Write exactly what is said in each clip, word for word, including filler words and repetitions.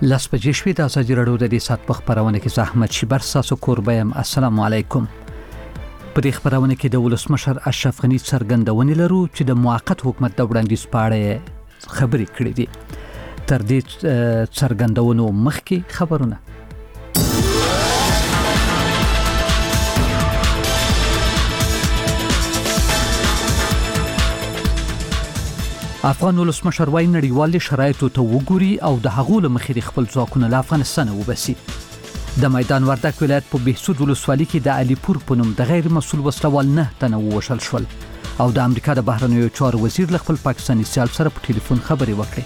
لاس بجې شوې د ازادي راډیو د دې سات په خبرونه کې زحمت شیبر ساسو کوربه يم. السلام علیکم. په دې خبرونه کې د ولسمشر اشرف غنی څرګندونه لرو چې د موقت حکومت د وړاندیز په اړه خبرې کړې دي. تر دې څرګندونو مخکې خبرونه افغان ولسمشر وايي نړیوال شرایطو ته وګوري او د هغو له مخې خپل ځواکونه له افغانستان وباسي. د میدان وردک ولایت په بهسود ولسوالۍ کې د علي پور په نوم د غیر مسؤل وسلوال نه تنه وشل شول او د امریکا د بهرنیو چارو وزیر له خپل پاکستاني سیال سره په ټلیفون خبرې وکړې.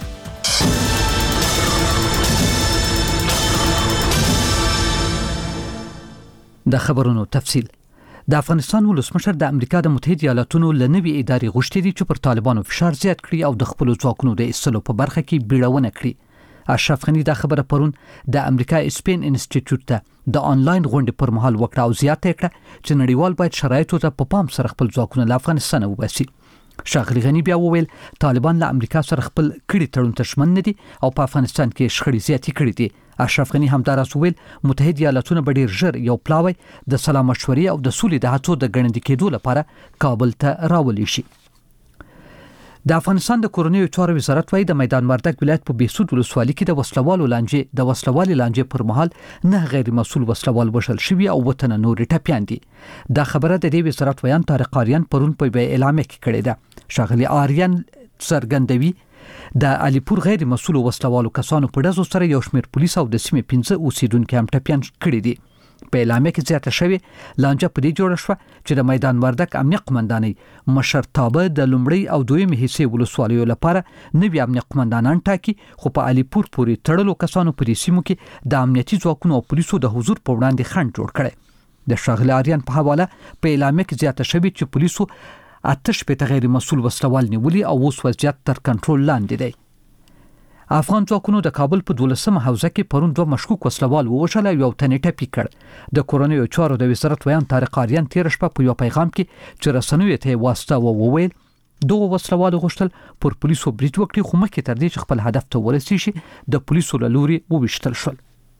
د خبرونو تفصیل. د افغانستان ولسمشر د امریکا د متحده ایالاتونو له نوي ادارې غوښتي دي چې پر طالبانو فشار زیات کړي او د خپل ځواکونو د ایستلو په برخه کې بیړونه کړي. اشرف غنی دا خبره پرون د امریکا اسپین انسټیټیوټ ته د انلاین غونډې پر مهال وکړه او زیاته کړه چې نړیوال باید شرایطو ته په پام سره خپل ځواکونه له افغانستان وباسي. شاغلی غنی بیا وویل طالبان له امریکا سره خپل کړي تړون ته ژمن نه دي او په افغانستان کې شخړې زیاتې کړې دي. اشرف غنی همداراز وویل متحده ایالاتونه به ډیر ژر یو پلاوی د سلام مشورې او د سولې د هڅو د ګړندې کېدو لپاره کابل ته راولي شي. د افغانستان د کورنیو چارو وزارت وايي د میدان وردک ولایت په بهسود ولسوالۍ کې د وسلوالو لانجې د وسلوالي لانجې پر مهال نه غیر مسؤل وسلوال وشل شوی او وطن نور ټپيان دي. دا خبره د دې وزارت ویان طارق آریان پرون په اعلامیه کې کړې ده. شاغلی آریان څرګندوي د علي پور غیر مسؤل وسلوالو کسانو په دزو سره یو شمېر پولیس او د سیمې پنځه اوسیدونکو هم ټپيان کړي دي. په اعلامیه کې زیاته شوی لانجه په دې جوړه شو چې د میدان وردک امنیه قومندانۍ مشرتابه د لومړی او دویمه حصے ولسوالیو لپاره نوی امنیه قومندانان ټاکي خو په علي پور پورې تړلو کسانو په سیمو کې د امنیتي ځواکونو او پولیسو د حضور په وړاندې خنډ جوړ کړي. د شاغلی آریان په حواله په اعلامیه کې زیاته شوی چې پولیسو آتش په غیر مسؤل وسلوال نیولي او اوس وضعیت تر کنټرول لاندې دی. افغان ځواکونو د کابل په دولسمه حوزه کې پرون دوه مشکوک وسلوال ووژل او یو تن ټپي کړ. د کورنیو چارو د وزارت ویان طارق آریان تیر شپه په یو پیغام کې چې رسنیو ته واسطه وویل دوه وسلوال غوښتل پر پولیسو برید وکړي خو مخکې تر دې چې خپل هدف ته ورسیږي د پولیسو له لوري وویشتل شول.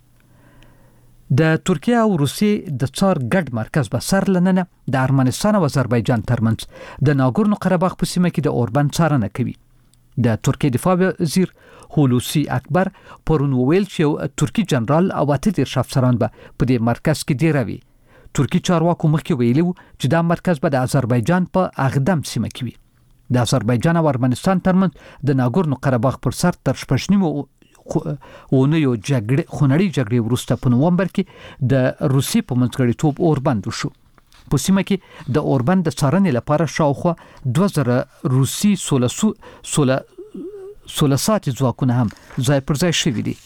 د ترکیه او روسیې د څار ګډ مرکز به سر لننه د ارمنستان او آذربایجان ترمنځ د ناګورنو قرهباغ په سیمه کې د اوربند څارنه کوي. د ترکیه دفاع وزیر هولوسی اکبر پرون وویل چې ترکی جنرال او اته دېرش افسران به په دې مرکز کې دیروي. ترکی چارواکو مخکې ویلي چې دا مرکز به د آذربایجان په اقدم سیمه کې وي. د آذربایجان او ارمنستان ترمنځ د ناګورنو قرهباغ پر سر تر شپږ اونیو جګړې خونړۍ جګړې وروسته په نومبر کې د روسي په منځګړیتوب اوربند وشو. په سیمه کې د اوربند د څارنې لپاره شاوخوا دوه زره روسي سولسو سوله سولسات ځواکونه هم ځای پر ځای شوي دي.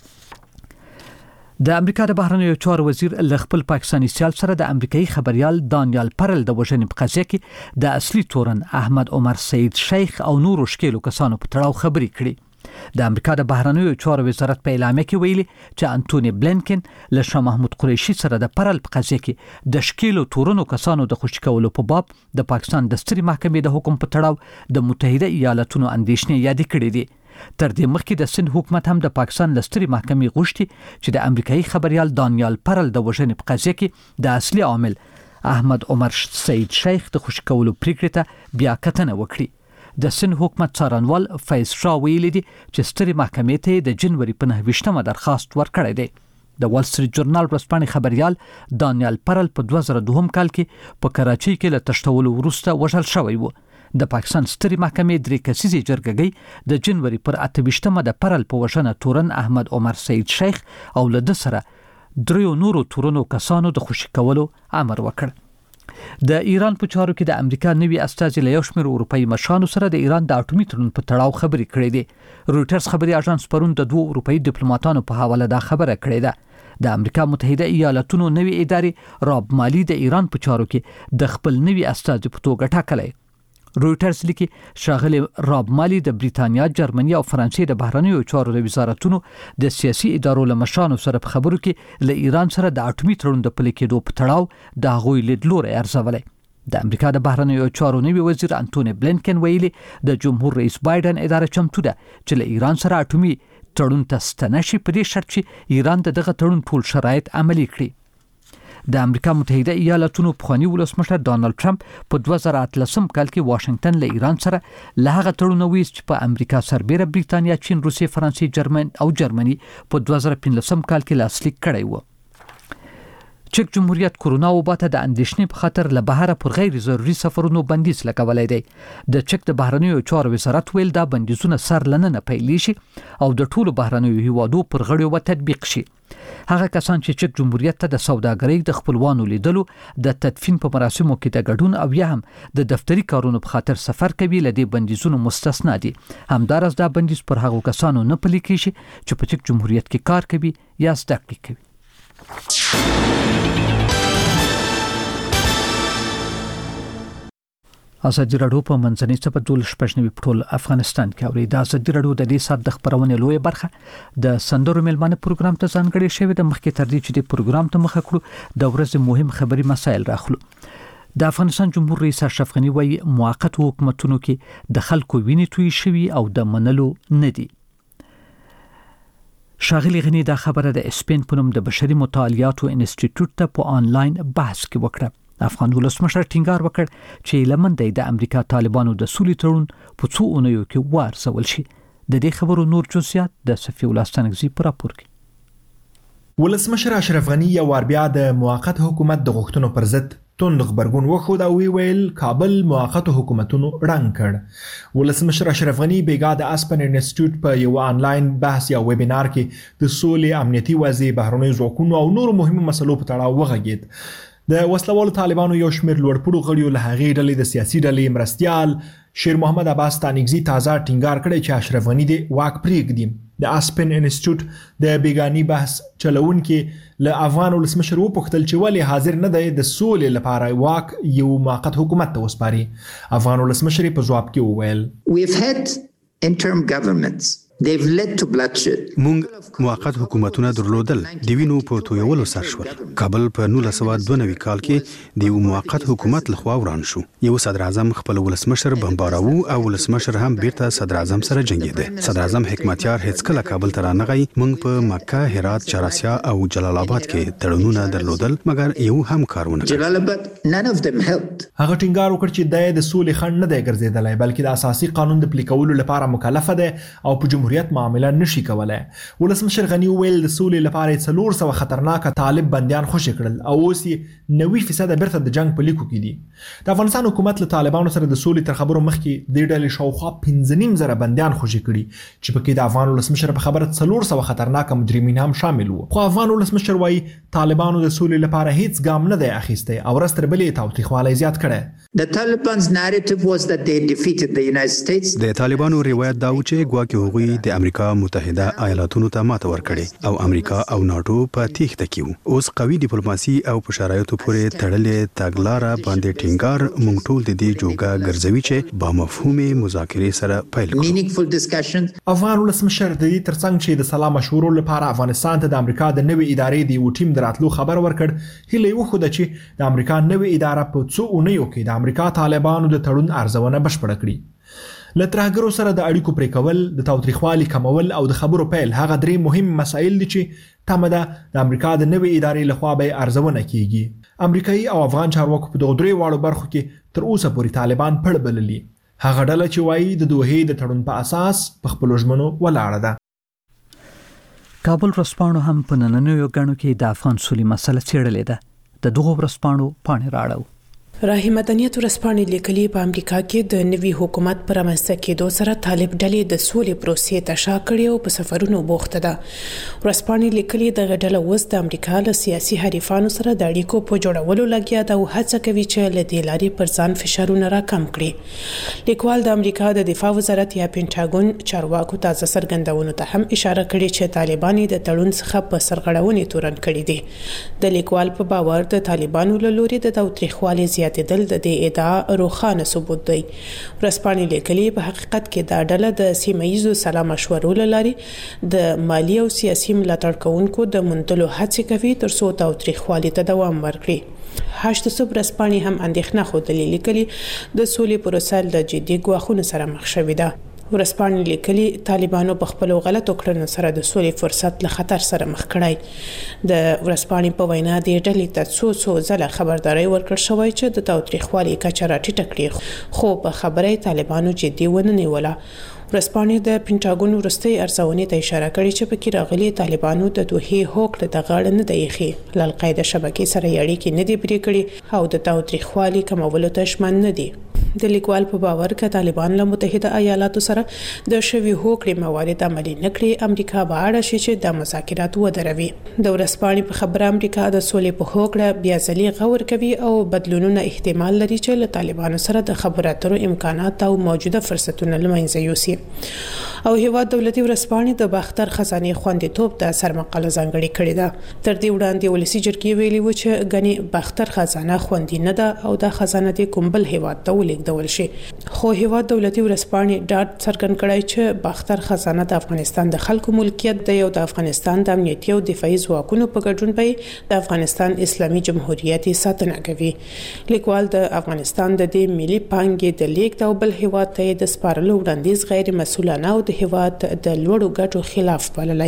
د امریکا د بهرنیو چارو وزیر له خپل پاکستاني سیال سره د امریکایي خبريال دانیال پرل د وژنې په قضیه کې د اصلي تورن احمد عمر سید شیخ او نورو شکیلو کسانو په تړاو خبرې کړي. د امریکا د بهرنیو چارو وزارت په اعلامیه کې ویلي چې انټونی بلینکن له شاه محمود قریشي سره د پرل په قضیه کې د شکیلو تورنو کسانو د خوشی کولو په باب د پاکستان د ستري محکمې د حکم په تړاو د متحده ایالاتونو اندیشنې یاد کړې دي. تر دې مخکې د سند حکومت هم د پاکستان د ستري محکمې غوښتي چې د امریکایي خبريال دانیال پرل د وژنې په قضیه کې د اصلي عامل احمد عمر سید شیخ د خوشی کولو پریکړې ته بیا کتنه وکړي. د سند حکومت څارنوال فیض شاه ویلي دي چې ستري محکمې ته د جنوري په نهه ویشتمه درخواست ورکړی دی. د وال سټریټ جورنال ورځپاڼې خبريال دانیال پرل په دوه زره دوه کال کې په کراچۍ کې له تشتولو وروسته وژل شوی و. د پاکستان ستري محکمې درې کسیزې جرګې د جنوري پر اته ویشتمه د پرل په وژنه تورن احمد عمر سید شیخ او له د سره دریو نورو تورنو کسانو د خوشی کولو امر وکړ. د ایران په چارو کې د امریکا نوي استازي له یو شمېر اروپایي مشرانو سره د ایران د اټومي تړون په تړاو خبرې کړې دي. رویټرز خبري اژانس پرون د دوه اروپایي ډیپلوماټانو په حواله دا خبره کړې ده. د امریکا متحده ایالاتونو نوي ادارې راب مالی د ایران په چارو کې د خپل نوي استازي په توګه ټاکلی. رویټرز لیکي شاغلی راب مالی د بریتانیا، جرمني او فرانسې د بهرنیو چارو د وزارتونو د سیاسي ادارو له مشرانو سره په خبرو کې له ایران سره د اټومي تړون د پلي کېدو په تړاو د هغوی لیدلوری ارزولی. د امریکا د بهرنیو چارو نوي وزیر انټونی بلینکن ویلي د جمهور رئیس بایدن اداره چمتو ده چې له ایران سره اټومي تړون ته ستنه شي په دې شرط چې ایران د دغه تړون ټول شرایط عملي کړي. د امریکا متحده ایالاتونو پخوانی ولسمشر ډانلډ ټرمپ په دوه زره اتلسم کال کې واشنگټن له ایران سره له هغه تړون ویست چې په امریکا سربېره بریتانیا، چین، روسیې، فرانسې، جرمن او جرمني په دوه زره پنځلسم کال کې لاسلیک کړی و. چک جمهوریت کرونا وبا ته د اندېښنې په خاطر له بهره پر غیر ضروري سفرونو بندیز لګولی دی. د چک د بهرنیو چارو وزارت ویل دا بندیزونه سر لننه پیلې شي او د ټولو بهرنیو هیوادو پر غړیو و تطبیق شي. هغه کسان چې چک جمهوریت ته د سوداګرۍ د خپلوانو لیدلو، د تدفین په مراسمو کې د ګډون او یا هم د دفتری کارونو په خاطر سفر کوي له دې بندیزونو مستثنا دي. همدارس دا بندیز پر هغو کسانو نه پلي کیږي چې په چک جمهوریت کې کار کوي یا زده کړې کوي. ازادي راډیو په منځنۍ صفحه دول شپږنوي پټول افغانستان کې اوري. د ازادي راډیو د دې سات د خبرونه لوی برخه د سندرو ملمانه پروګرام ته ځانګړی شوی د مخکې تر دې چې د پروګرام ته مخه کړو د ورځې مهم خبري مسایل راخلو. د افغانستان جمهور رئیس اشرف غنی وايي موقت حکومتونو کې د خلکو وینې توی شوی او د منلو نه دي. شاغلی غنی دا خبره د اسپین په نوم د بشري مطالعاتو انسټیټیوټ ته په آنلاین بحث کې وکړه. افغان ولسمشر ټینګار وکړ چې لمن د امریکا طالبانو د سولې تړون په څو اونیو کې وارسول شي. د دې خبرو نور جزئیات د صفی الله ستانکزی پر راپور کې. ولسمشر اشرف غنی یو وار بیا د موقت حکومت د غوښتنو پر ضد توند خبرګون وښود او ویل کابل موقت حکومتونو رنګ کړ. ولسمشر اشرف غنی بیګا د اسپن انسټیټیوټ په یو آنلاین بحث یا ویبینار کې د سولې، امنیتي وضع، بهرنیو ځواکونو او نورو مهمو مسلو په تړاو وغږید. د وسلوالو طالبانو یو شمېر لوړپوړو غړیو له هغې ډلې د سیاسي ډلې مرستیال شیر محمد عباس ستانکزي تازه ټینګار کړی چې اشرف غنی د واک پرېږدي. د اسپن انسټیټیوټ د بیګاني بحث چلونکي له افغان ولسمشر وپوښتل چې ولې حاضر نه دی د سولې لپاره واک یو موقت حکومت ته وسپاري. افغان ولسمشر په ځواب کې وویل We've had interim governments. They've led to bloodshed. مونږ موقت حکومتونه درلودل د وینو په تویولو سر شول. کابل په نولس سوه دوه نوي کال کې د یو موقت حکومت لخوا وران شو. یو صدر اعظم خپل ولسمشر بمباراوه او ولسمشر هم بیرته صدر اعظم سره جنگیده. صدر اعظم حکمتیار هیڅ کله کابل ته رانغی. مونږ په مکه، هرات، چهاراسیا او جلال آباد کې تړونونه درلودل مګر یو هم کارونه جلال آباد none of them helped. هغه ټینګار وکړ چې د سولې خنډ نه دی ګرځیدلی بلکې د اساسي قانون د پلي کولو لپاره مکلفه ده او په جمهوریت معامله نشي کولای. ولسمشر غنی ویل د سولې لپاره څلور سوه خطرناک طالب بندیان خوشي کړل او اوس یې نوي فیصد بیرته د جنگ په لیکو کې دي. د افغانستان حکومت له طالبانو سره د سولې تر خبرو مخکې د ډلې شاوخوا پنځه نیم زره بندیان خوشي کړي چې پکې د افغان ولسمشر په خبره څلور سوه خطرناک مجرمین هم شامل وو. خو افغان ولسمشر وايي طالبانو د سولې لپاره هیڅ ګام نه دی اخیستی او رستر بلې تاوتریخوالی زیات کړی. The Taliban's narrative was that they defeated the United States. د طالبانو روایت دا و چې ګواکې هغوی د امریکا متحده ایالاتونو ته ماته ورکړي او امریکا او ناتو په تیښته کې وو. اوس قوي ډیپلوماسي او په شرایطو پورې تړلې تګلاره باندې ټینګار مونږ ټول د دې جوګه ګرځوي چې با مفهومي مذاکرې سره پیل کړو. Meaningful discussions. افغان ولسمشر د دې ترڅنګ چې د سلا مشورو لپاره افغانستان ته د امریکا د نوې ادارې د یو ټیم دراتلو خبر ورکړ. هیله یې وښوده چې د امریکا نوې اداره په څو اونیو کې د امریکا طالبانو د تړون ارزونه بشپړه کړي. له ترهګرو سره د اړیکو پرې کول، د تاوتریخوالي کمول او د خبرو پیل هغه درې مهم مسایل دي چې تمه ده د امریکا د نوې ادارې لخوا به ارزونه کیږي. امریکایي او افغان چارواکو په دغه درې واړو برخو کې تر اوسه پورې طالبان پړ بللي. هغه ډله چې وایي د دوحې د تړون په اساس په خپلو ژمنو ولاړه ده. کابل ورځپاڼو هم په نننیو ګڼو کې د افغان سولې مسله څېړلې ده. د دغو ورځپاڼو پاڼې راړو. راهي مدنیت ورځپاڼې لیکلي په امریکا کې د نوي حکومت پر رامنځته کېدو سره طالب ډلې د سولې پروسې ته شا کړې او په سفرونو بوخته ده. ورځپاڼې لیکلي دغه ډله اوس د امریکا له سیاسي حریفانو سره د اړیکو په جوړولو لګیا ده او هڅه کوي چې له دې لارې پر ځان فشارونه راکم کړي. لیکوال د امریکا د دفاع وزارت یا پینټاګون چارواکو تازه څرګندونو ته هم اشاره کړې چې طالبان د تړون څخه په سرغړونې تورن کړي دي. د لیکوال په باور د طالبانو له لوري د تاوتریخوالي زیاتېدل د دې ادعا روښانه ثبوت دی. ورځپاڼې لیکلي په حقیقت کې دا ډله د سیمه ییزو سلا مشورو له لارې د مالي او سیاسي ملاتړ کوونکو د موندلو هڅې کوي تر څو تاوتریخوالي ته دوام ورکړي. هشت صبح ورځپاڼې هم اندېښنه ښودلې لیکلي د سولې پروسه له جدي ګواښونو سره مخ شوې ده. ورسپانې لیکلي طالبانو په خپل غلطو کړنو سره د سولې فرصت له خطر سره مخ کړی. د ورسپانې په وینا د ډلې ته څو څو ځله خبرداري ورکړل شوې چې د تاوتریخوالي کچه راټیټه کړي، خو په خبره طالبانو جدي ونه نیوله. ورسپانې د پینټاګون وروستۍ ارزونې ته اشاره کړې چې پکې راغلي طالبانو د دوحې هوکړه د غاړه نه دی ایښی، له القاعده شبکې سره یې اړیکې نه دي پرې کړې او د تاوتریخوالي کمولو ته ژمن نه دي. د لیکوال په باور کې طالبان له متحده ایالاتو سره د شوي هوکړې موارد عملي نکړي، امریکا به اړ شي چې د مذاکرات ودروي. د ورسپانې په خبره امریکا د سولې په هوکړه بیا ځلې غور کوي او بدلونونه احتمال لري چې له طالبانو سره د خبرو اترو امکانات او موجوده فرصتونه له منځه یوسي. او هیواد دولتي ورسپانې د باختر خزانه خوندیتوب د سرمقاله ځانګړې کړې ده. تر دې وړاندې ولسی جرګې ویلي و چې غني باختر خزانه خوندي نه ده او د خزانه د کومبل هیواد ته ولیږدول شي. خو هیواد دولتي ورسپانې ډاډ څرګند کړی چې باختر خزانه د افغانستان د خلکو ملکیت دی او د افغانستان د امنیتي او دفاعي ځواکونو په ګډون به د افغانستان اسلامي جمهوریت ساتنه کوي. لیکوال د افغانستان د دې ملي پانګې د لیک او بل هیواد ته د سپارلو وړاندیز غیر مسؤلانه او د هیواد د لوړو ګټو خلاف بللی.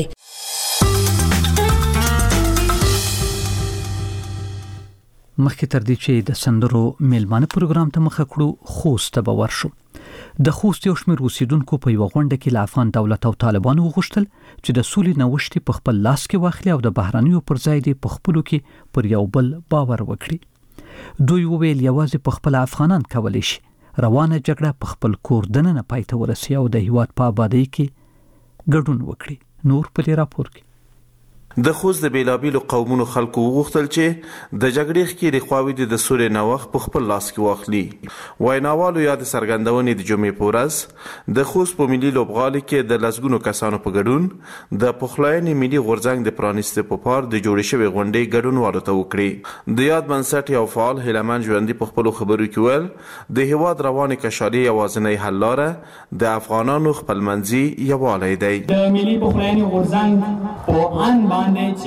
مخکې تر دې چې د سندرو میلمانه پروګرام ته مخه کړو، خوست ته به ورشو. د خوست یو شمېر اوسیدونکو په یو غونډه کې له افغان دولت او طالبانو وغوښتل چې د سولې نوښت په خپل لاس کې واخلي او د بهرانیو پر ځای د خپلو کې پر یو بل باور وکړي. دوی وویل یوازې په خپل افغانان کولی شي روانه جګړه په خپل کور دننه پای ته ورسوي او د هیواد په آبادۍ کې ګډون وکړي. نور په دې راپور کې د خوست د بیلابیلو قومونو خلکو وغوښتل چې د جګړې ښکېلې خواوې د سولې نوښت په خپل لاس کې واخلي. ویناوالو یا د څرګندونې د جمعې په ورځ د خوست په ملي لوبغالي کې د لسګونو کسانو په ګډون د پخلاینې ملي غورځنګ د پرانیستې په پار د جوړې شوې غونډې ګډونوالو ته وکړي. د یاد بنسټ یو فعال هیلمن ژوندي په خپلو خبرو کې ویل د هیواد روانې کشالي یوازینۍ حل لاره د افغانانو خپلمنځي یووالی دی. د ملي پخلاینې غورځنګ په ان باندې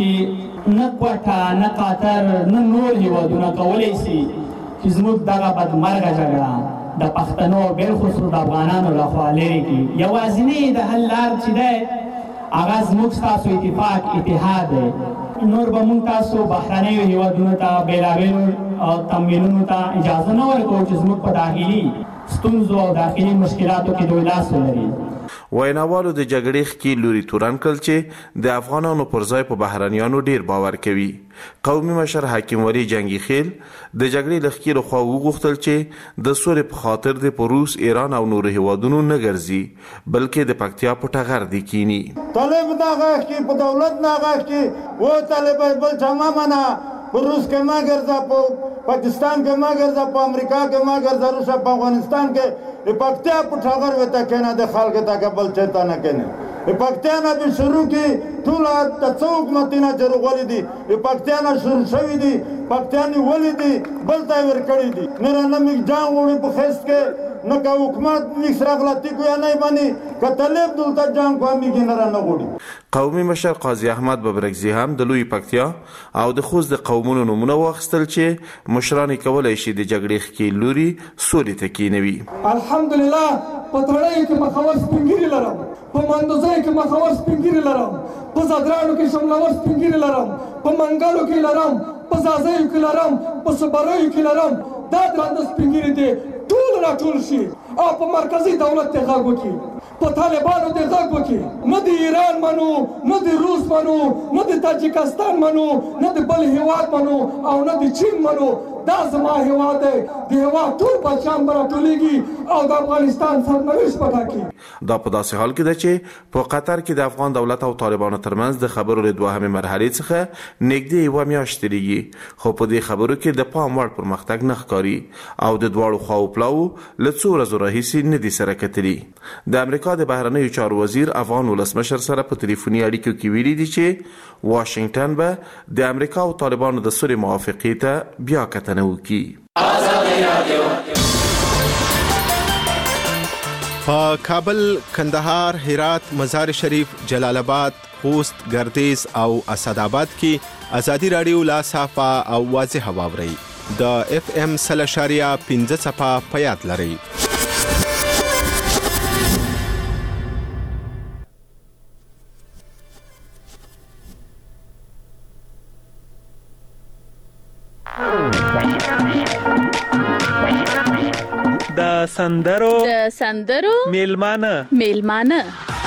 چې نه کوټه نه قطر نه نور هیوادونه کولی شي چې زموږ دغه بدمرغه جګړه د پښتنو بالخصوص د افغانانو لخوا لرې کړي. یوازینۍ د حل لار چې دی هغه زموږ ستاسو اتفاق اتحاد دی. نور به موږ تاسو بهرنیو هیوادونو ته بېلابېلو تمویلونو ته اجازه نه ورکوو چې زموږ په داخلي ستونزو او داخلي مشکلاتو کې دوی لاس ولري. ویناوالو د جګړې ښکې لوري تورن کړل چې د افغانانو پر ځای په بهرنیانو ډیر باور کوي. قومي مشر حکیم ولی جنگي خیل د جګړې له ښکې لخوا وغوښتل چې د سولې په خاطر د په روس، ایران او نورو هیوادونو نه ګرځي بلکې د پکتیا په ټغر دی کینی. طالب دا غاښ کې په دولت نه غاښ کې و طالب بل چما منا په روس کې ما ګرځا، په پاکستان کې ما ګرځا، په امریکا کې ما ګرځا، روس په افغانستان کې د پکتیا په ټغر وته کنه د خلک ته بل چتا نه کنه. د پکتیا نه به شروع کی ټول د څوک متینه جوړولې دي، د پکتیا نه شروع شوی دي، پکتیا نه ولې دي بل ځای ور کړی دي. نه نه میګ جان وړي په خست کې نه کا حکومت نشره غلطي کوي نه باندې کتلب دلته جان کوم کې نه نه غوړي. قومي مشر قاضي احمد ببرکزي هم د لوی پکتیا او د خوست د قومونو نمونه واخیستل چې مشران کولای شي د جګړې ښکې لوري سولې ته کینوي. الحمدلله په تړۍ کې مخاور سپینګری لرم، په مندوزای کې مخاور سپینګری لرم، په زادرانو کې شملاور سپینګری لرم، په منګلو کې لرم، په زازیو کې لرم، په صبرایو کې لرم. دا درانده سپینګری دي ټول راټول شي او په مرکزی دولت ته غږ وکړي، په طالبانو ته غږ وکړي. نه د ایران منو، نه د روس منو، نه د تاجکستان منو، نه د بل هیواد منو او نه د چین منو. دا زما هیواد دی، د هیواد ټول بچیان به راټولېږي او د افغانستان سرنوشت به ټاکي. دا په داسې حال کې ده چې په قطر کې د افغان دولت او طالبانو ترمنځ د خبرو له دوهمې مرحلې څخه نږدې یوه میاشت تېرېږي، خو په دې خبرو کې د پام وړ پرمختګ نه ښکاري او د دواړو خواو پلاو له څو ورځو راهیسې نه دي سره کتلي. د امریکا د بهرنیو چارو وزیر افغان ولسمشر سره په تلیفوني اړیکو کې ویلي دي چې واشنگټن به د امریکا او طالبانو د سولې موافقې ته بیا کتنه وکړي. په کابل، کندهار، هرات، مزار شریف، جلال آباد، خوست، ګردیز او اسداباد کې ازادي رادیو لا صافه او واضح واوري. د اف ام سل اشاریه پنځه صفه په یاد لري. د سندرو د سندرو میلمانه میلمانه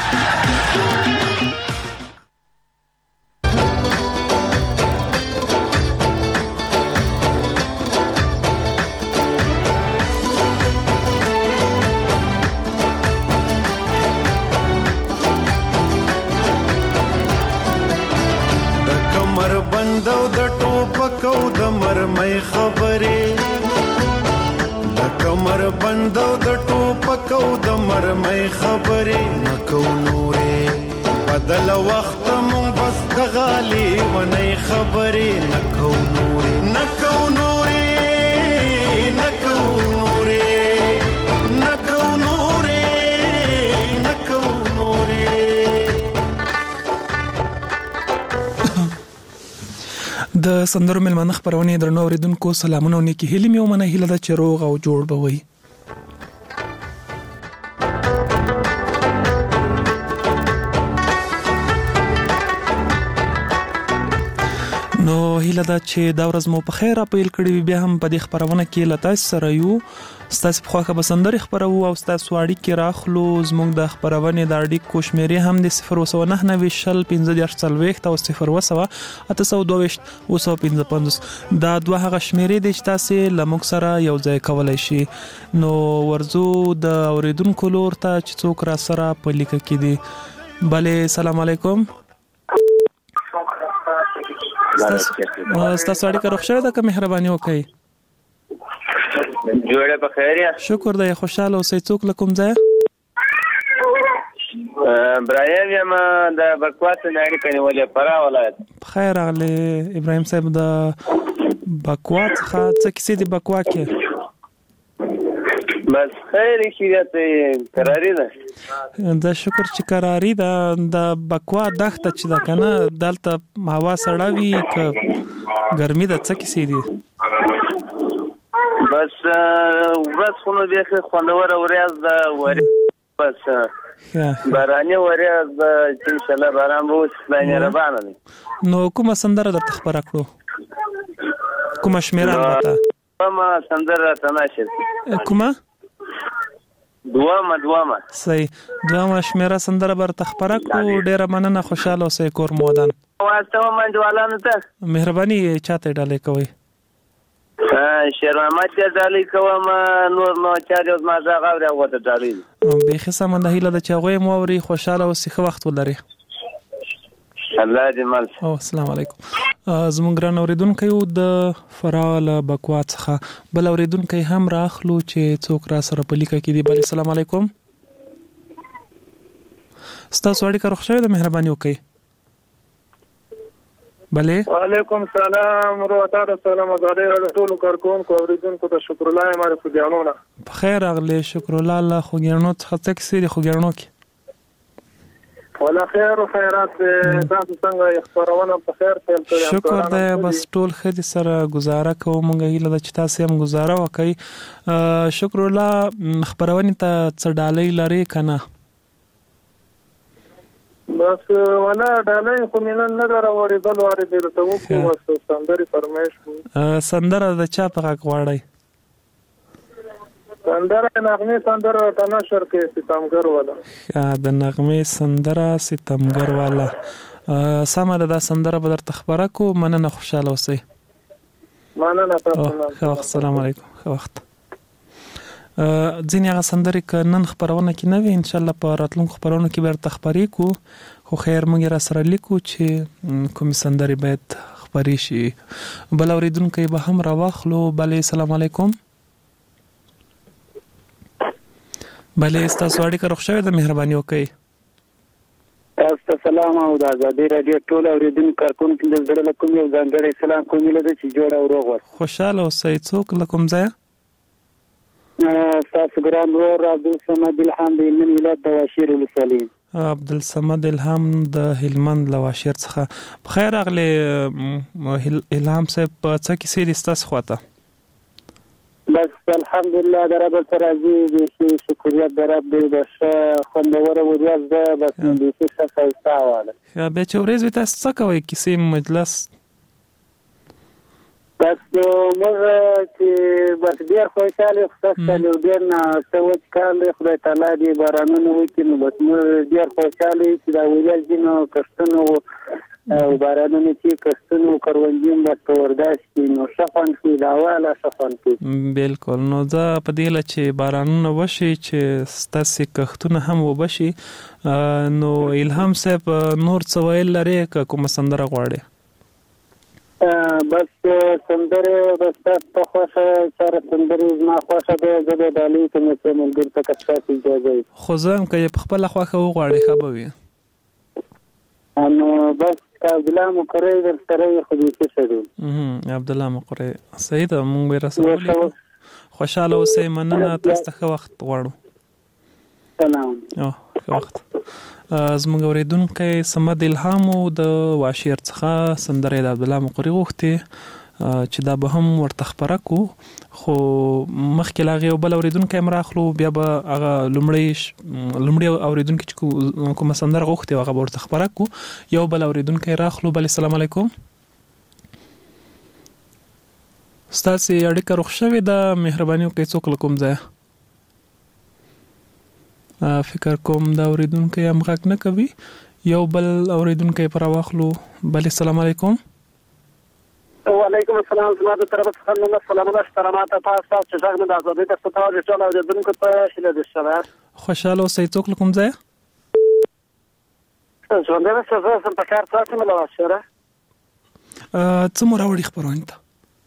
بندو د ټوپکو د مرمۍ خبرې د کمر بندو د ټوپکو د مرمۍ خبرې نکو نورې بدل وخت مون بس د غالي ونې خبرې نکو نورې نکو نورې نکو نورې نکو نورې نکو نورې د سندرو ملمنه خبرونه درنو اوریدونکو سلامونه او نیکی هیله مې ومنه هیله د چروغ او جوړ بوي. نو هیله دا چې دا ورځ مو په خیر اپیل کړی بیا هم په دې خبرونه کې لته سره یو ستاسو په خوخه بسندري خبرو او ستاسو اړي کې راخلو زموږ د خبرونه د اړي کوشمیري هم د صفر وسو نه نه وشل پنځه د ارسلويخت او صفر وسو اته سو دوه وسو پنځه پنځه دا دوه هغه شمیرې د تاسو لمک سره یو ځای کولای شي. نو ورزو د اوریدونکو لور ته چې څوک را سره په لیک کې دي. bale سلام علیکم. ستاسو اړیکه روغ شوه ده که مهرباني وکړئ. جوړه په خیر یا شکر دی خوشاله اوسئ. څوک لکم ځای ابراهيم یم د بکوات نه اړیکه نیولې فرا ولایت. خیر اغلی ابراهيم صاحب د بکوات څخه څه کیسې د بکوا کې بس خیر شریعت قراری ده. دا شکر چې قراری ده. د بکوا دښته چې دا کنه دلته هوا سړاوي ک ګرمي ده څه کیسې دي بس ورځ خو نو به خوندور ورځ ده وری بس باراني ورځ ده ان شاء الله باران روز باندې ربانه. نو کومه سندره د تخبر کړو کومه شمیره راته کومه سندره تناشه کومه دوامه دوامه صحیح دوامه شمیره سندره بر تخبر کړو. ډیره مننه خوشاله اوسئ کور مودان واسطه منځوالانو ته مهرباني چاته ډالې کوي شیر محمد ډالې کوم نور نو چا دې ما ځای غوړه وته ډالې به خصه من هیله د چاغوي موري خوشاله اوسئ خو وخت ولري. الله دې مل او السلام علیکم. زموږ ګران اوریدونکو د فرال بکوا څخه بل اوریدونکو هم راخلو چې څوک را سره په لیکه کې دی. بل السلام علیکم. ستاسو اړیکه روغ شوه د مهرباني وکړئ. بله وعلیکم السلام ورحمت الله السلام علیکم ټول کارکونکو اوریدونکو ته شکر الله ماره خوګیانو بخیر اغلی شکر الله الله خوګیانو څخه څه کیسې خوګیانو کې ولا خیر او خیرات تاسو څنګه خبرونه په خیر پیل کړئ. شکر دی بس ټول خدي سره گزاره کوم مونږ هیله د چې تاسو هم گزاره وکړئ. شکر الله خبرونه ته څه ډالۍ لري کنه بس ولا ډالۍ خو مینن نه راوړې بل واره دې ته وکړو واسه سندري فرمایش سندره د چا په غږ غواړئ سندره نغمه سندره تناشر کې ستمګر والا د نغمه سندره ستمګر والا سمه ده سندره به درته خبره کو مننه خوشاله اوسئ. مننه تاسو ښه السلام علیکم. ښه وخت ځینې هغه سندرې که نن خبرونه کې نه وي ان شاء الله په راتلونکو خبرونو کې به درته خبرې کو خو خیر موږ را سره لیکو چې کومې سندرې باید خبرې شي. بل اوریدونکی به هم راواخلو. بله سلام علیکم. بله ستاسو اړیکه روغ شوې ده مهرباني وکړئ. تاسو سلام او د ازادي رادیو ټول اوریدونکو کارکونکو د زړه له کوم یو ځانګړی سلام کوم له چې جوړ او روغ وي. خوشاله اوسئ. څوک له کوم ځای تاسو ګران ور عبدالصمد الحام د من ولایت د واشیر ولسوالۍ. عبدالصمد الحام د هلمند له واشیر څخه بخیر اغلی الهام صاحب څه کیسې دي ستاسو خواته؟ بس الحمدلله در رب ترازی بیشی شکریت در رب دی بشه خوندور ورځ ده بس بیشی ښه ښایسته واله بیا چې ورځ وي تاسو څه کوئ کیسې مجلس بس موږ چې بس ډېر خوشاله خوشاله ډېر نه سوچ کال خدای تعالی دې بارانونه وکړي نو بس موږ ډېر خوشاله چې دا ویل دي نو کښتونو او بارانونه چې کښتونو کروندین د تورداش کې نو شفن کې دا والا شفن کې بالکل نو دا په دې ل چې بارانونه وشي چې ستاسو کښتونه هم وبشي نو الهام صاحب نور څه ویل لري کوم سندره غواړي بس سندره بس په خوښه سره سندره ما خوښه ده زه د علي کوم څه ملګری ته کښته اجازه خو زه هم که په خپل خوښه وغواړي خبوي انو بس عبد الله مقری در سره خو دې څه شو ام عبد الله مقری صحیح ده مونږ به رسول خوشاله اوسې مننه تاسو ته وخت غواړو سلام او وخت زموږ اوریدونکو سمد الهام د واشیر څخه سندره د عبد الله مقری غوښتي چې دا به هم ورته خبره کو خو مخکې لاغه بل اوریدونکو امراخلو بیا به هغه لمړی لمړی اوریدونکو چې کوم سندره غوښتي هغه ورته خبره کو یو بل اوریدونکو راخلو بل السلام علیکم ستاسو اړیکه روښ شوې ده مهرباني وکړئ څوک کوم ځای فکر کوم دا اوریدونکو هم غږ نه کوي یو بل اوریدونکو پر واخلو بل السلام علیکم وعلیکم السلام زما د طرف څخه نو سلام الله سترامات تاسو چې څنګه د آزادۍ د ستاره ټول اوریدونکو ته شله د شباب خوشاله اوسئ څوک کوم ځای څنګه ده څه څه په کار تاسو مله واشره څه مو راوړي خبرونه ته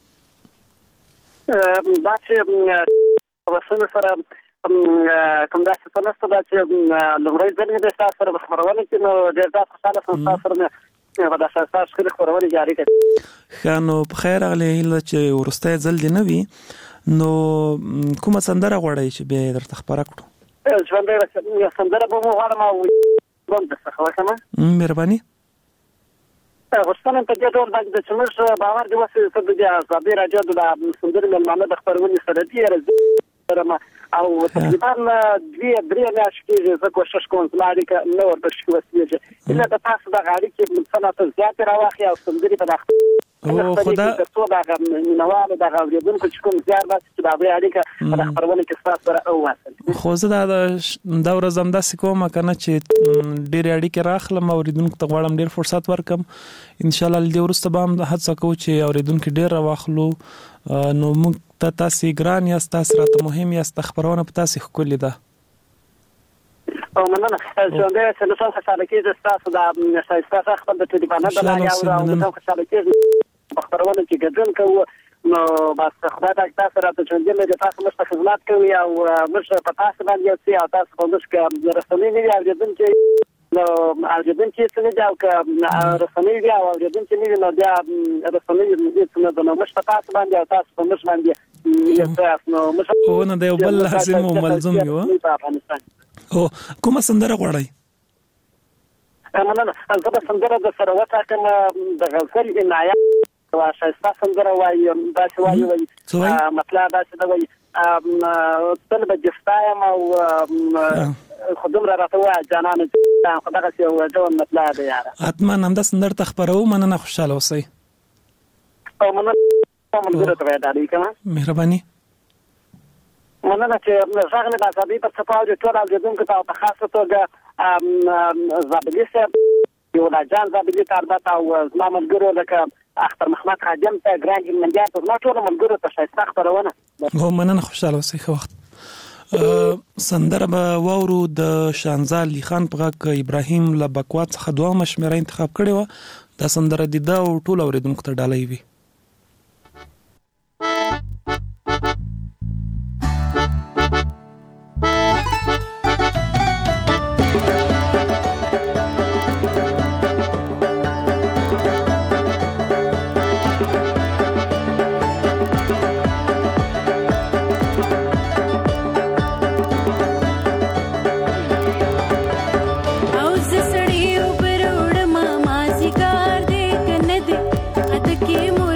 دا چې وسنه سره کوم دا څه نه ستاسو چې لومړی ځل د تاسو سره خبرونه کې نو ډېر تاسو خوشاله سم تاسو سره په داسې اساس کې خبرونه جاری کړي خانو په خیر اغلی چې ورسته ځل دی نه وي نو کومه سندره غواړئ چې به درته خبره کړو ژوندۍ سندره به مو غواړم او کوم څه خو کوم مهرباني غوښتنه په دې ډول باندې چې موږ باور دی وسه چې د آزادۍ راډیو د سندرې ملمانه د خبرونې سره دی او تقریبا دوی درې میاشتې کې زه کوشش کوم چې اړیکه نو ورته شي وسیږي اله د تاسو د غاړي کې مصنعات زیات راوخي او سندري په داخله او خدا څو دا نوواله د غوړېدونکو چې کوم زیات بس چې دا به اړیکه په خبرونه کې تاسو سره او واسه خو زه دا دا ورځ هم داسې کوم کنه چې ډېر اړیکه راخلم اوریدونکو ته غواړم ډېر فرصت ورکم ان شاء الله دې ورسته به هم هڅه کوو چې اوریدونکو ډېر راوخلو نو موږ ته تاسو ګران یاست تاسو راته مهم یاست خبرونه په تاسو خولې ده او مننه څنګه چې تاسو خوشاله کیږئ تاسو د سایسته خپل د ټلیفون د لارې او تاسو خوشاله کیږئ خبرونه چې ګډون کوو نو بس خدای دې تاسو راته څنګه دې تاسو مست خدمات کوي او موږ په تاسو باندې یو څه تاسو په موږ کې رسمي نه یو دې چې نو اجازه چې څنګه دا او رسمي دی او اجازه چې نه نو دا رسمي دې څنګه د نو مش تاسو باندې تاسو په مش باندې او نه دی بل لازم او ملزم یو او کومه سندره غواړئ انا نه زه سندره د سره وتا کوم د غزل عنایت واشایسته سندره وایم دا چې وایم مطلب دا چې دا وایم تل به جستایم او خدوم را راته وای جانان خدای سي او ځون مطلب دی یاره اتمن هم د سندر تخبرو مننه خوشاله اوسئ او مننه کوم درته وای دا کوم مهرباني مننه چې ځاګنه د ازادي په صفاو ټول اوریدونکو ته په خاصه توګه زابلی صاحب یو لا جان زابلی تاربات او زما ملګرو لکه اختر محمد خادم ته ګران جمنجات زما ټول ملګرو ته شایسته خبرونه هو مننه خوشاله اوسئ خو وخت سندره به وورو د شانزال علي خان په غږ ابراهیم لبکوات څخه دوه مشمره انتخاب کړي و دا سندره د دا او ټول اوریدونکو ته ډالۍ وي के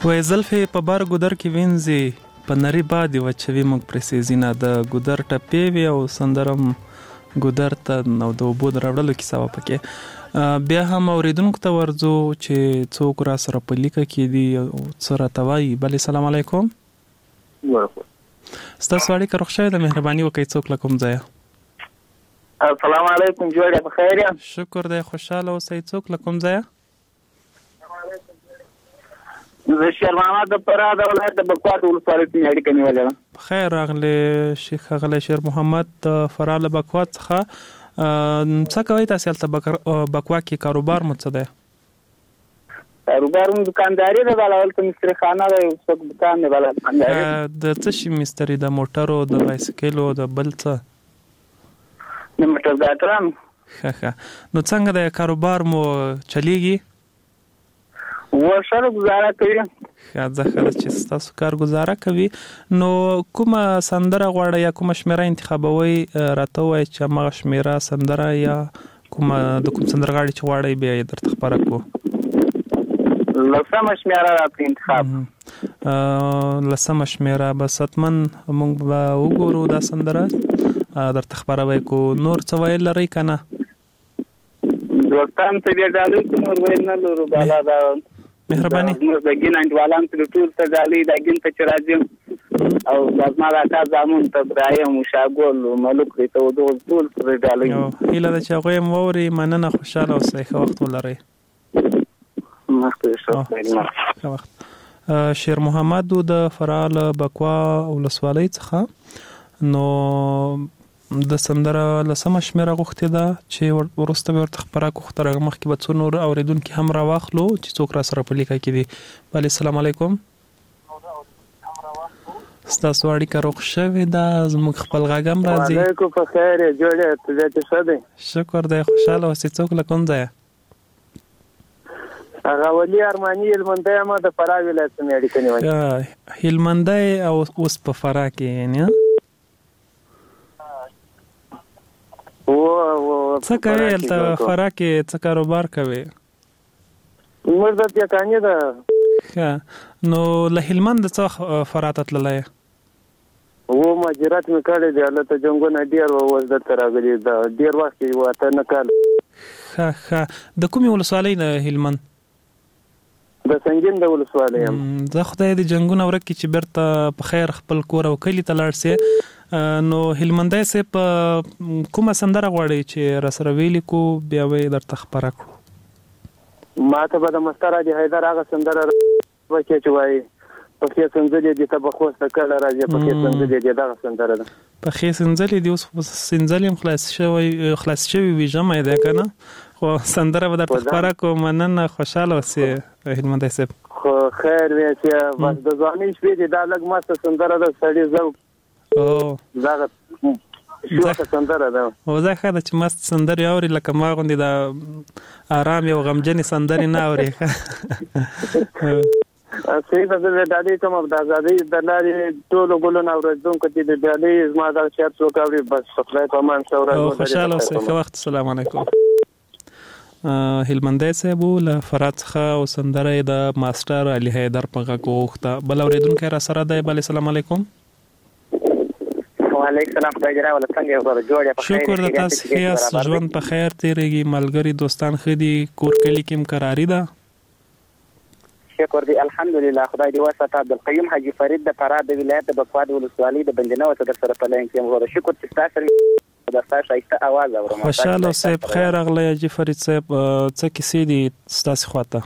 وای زلفې په بار ګودر کې وینځي په نری بادي وچوي موږ پرسیزینا د ګودر ټپې وي او سندرم ګودر ته نو د اوبو د راوړلو کیسه وه پکې. بیا هم اورېدونکو ته ورځو چې څوک را سره په لیکه کې دي او څه راته وایي. بلې سلام علیکم. ستاسو اړیکه روغ شوې ده، مهرباني وکړئ څوک له کوم ځایه؟ السلام علیکم، جوړ په خیر یم. شکر دی، خوشاله اوسئ. څوک له کوم ځایه؟ زه شیر محمد د فراه د ولایت د بکوات ولسوالۍ څخه اړیکه نیولې ده. خیر راغلی شیخ ښاغلی شیر محمد د فراه له بکوات څخه. څه کوئ تاسې هلته بکوا کې؟ کاروبار مو څه دی؟ کاروبار مو دکانداري ده، بله هلته مستري-خانه ده، یو څوک دکان دی، بله دکانداري. د څه شي مستري؟ د موټرو، د بایسکلو، د بل څه؟ د موټر ګاټرانو. ښه ښه. نو څنګه د کاروبار مو چلیږي؟ ورسره گزاره کوي. ښه ځه ښه ده چې ستاسو کار گزاره کوي. نو کومه سندره غواړئ یا کومه شمېره انتخابوئ؟ راته ووایئ چې همغه شمېره سندره یا کومه د کوم سندرغاړي چې غواړئ بیا یې درته خپره کړو. لسمه شمېره راته انتخاب. لسمه شمېره بس حتمن موږ به وګورو دا سندره درته خپروی کو. نور څه ویل لرئ که نه؟ دوستان ته بیا ډالۍ کې نور ویل نه لرو، بالا دا مهرباني زموږ د ګین انډوالان ته ټول ته ډالۍ دا ګین ته چې راځم او د زما د اکا زامن ته ابراهیم شاګل ملک دی ته دغه ټول ته ډالۍ. هیله ده چې هغوی هم واوري. مننه، خوشحاله اوسئ، ښه وخت ولرئ. مخکې ښه وخت. شیر محمد د فراه له بکوا ولسوالۍ څخه. نو د سندره لسمه شمېره غوښتې ده چې وروسته به ورته خپره کړو، خو تر هغه مخکې به څو نور اورېدونکي هم راواخلو چې څوک را سره په لیکه کې دي. بلې سلام علیکم. ستاسو اړیکه روغ شوې ده، زموږ خپل غږ هم راځي. وعلیکم په خیر یې جوړې ته ځای ته ښه دی؟ شکر دی، خوشحاله اوسئ. څوک له کوم ځایه؟ هغه ولي ارماني هلمندی یم، د فراه ولایت څخه اړیکه نیولې. هلمندی او اوس په فراه کې یعنې څه کوي هلته فراه کې؟ څه کاروبار کوي؟ موږ د پیکاني ده. ښه. نو له هلمند څه فراه ته تللی؟ و مهاجرت مې کړی دی، هلته جنګونه ډېر و، اوس دلته راغلي ده ډېر وخت یې و، اته نه کال. ښه ښه. د کومې ولسوالۍ نه هلمند؟ د سنګین د ولسوالۍ یم. زه خدای دې جنګونه ورک کړي چې بیرته په خیر خپل کور او کلي ته لاړ سې. نو هلمندی صاحب کومه سندره غواړئ چې را سره ویلي کو بیا به یې درته خپره کړو؟ ما ته به د مستر حاجي حیدر هغه سندره وکړي چې وایي پښې سنځلې دي ته به خوسته کله راځي، پښې سنځلې دي، دغه سندره ده. پښې سنځلې دي، اوس سنځلې هم خلاص شوی خلاص شوي وي، ژمی دی که نه؟ خو سندره به درته خپره کړو. مننه، خوشحاله اوسې هلمندی صاحب. خو خیر وی چې بس د ځوانۍ شپې دي، دا لږ مسته سندره ده، سړي ذوق دغه شوخه سندره ده. او دا ښه ده چې مست سندرې اوري، لکه ما غوندې د آرام او غمجنې سندرې نه اوري. صحیح ده. زه د ډالۍ کوم د ازادۍ د لارې ټولو ګلونه اورېدونکو ته د ډالۍ زما دغه شعر څوک اوري، بس خدای په امان ښه ورځ ولري. خوشحاله اوسئ، ښه وخت. السلام علیکم. هلمندی صاحب له فراه څخه او سندره یې د ماسټر علي حیدر په غږ وغوښته. بل اورېدونکی را سره دی. بلې سلام علیکم. وعلیکم السلام. خدای جناب ول څنګه یو جوړه په خیر؟ شکر د تاسو ښه، ژوند په خیر تیریږي، ملګری دوستان ښه دي، کور کلي کې هم قراري ده؟ شکر دی الحمدلله. خدای دې وساته. عبدالقیوم حاجي فرید د فراه د ولایت د بکوات ولسوالۍ د بندینه وته در سره په لاین کې یم. شکر چې تاسو سره د تاسو ښایسته اواز اورم. خوشاله اوسئ. بخیر راغلی حاجي فرید صاحب. څه کیسې دي ستاسو خواته؟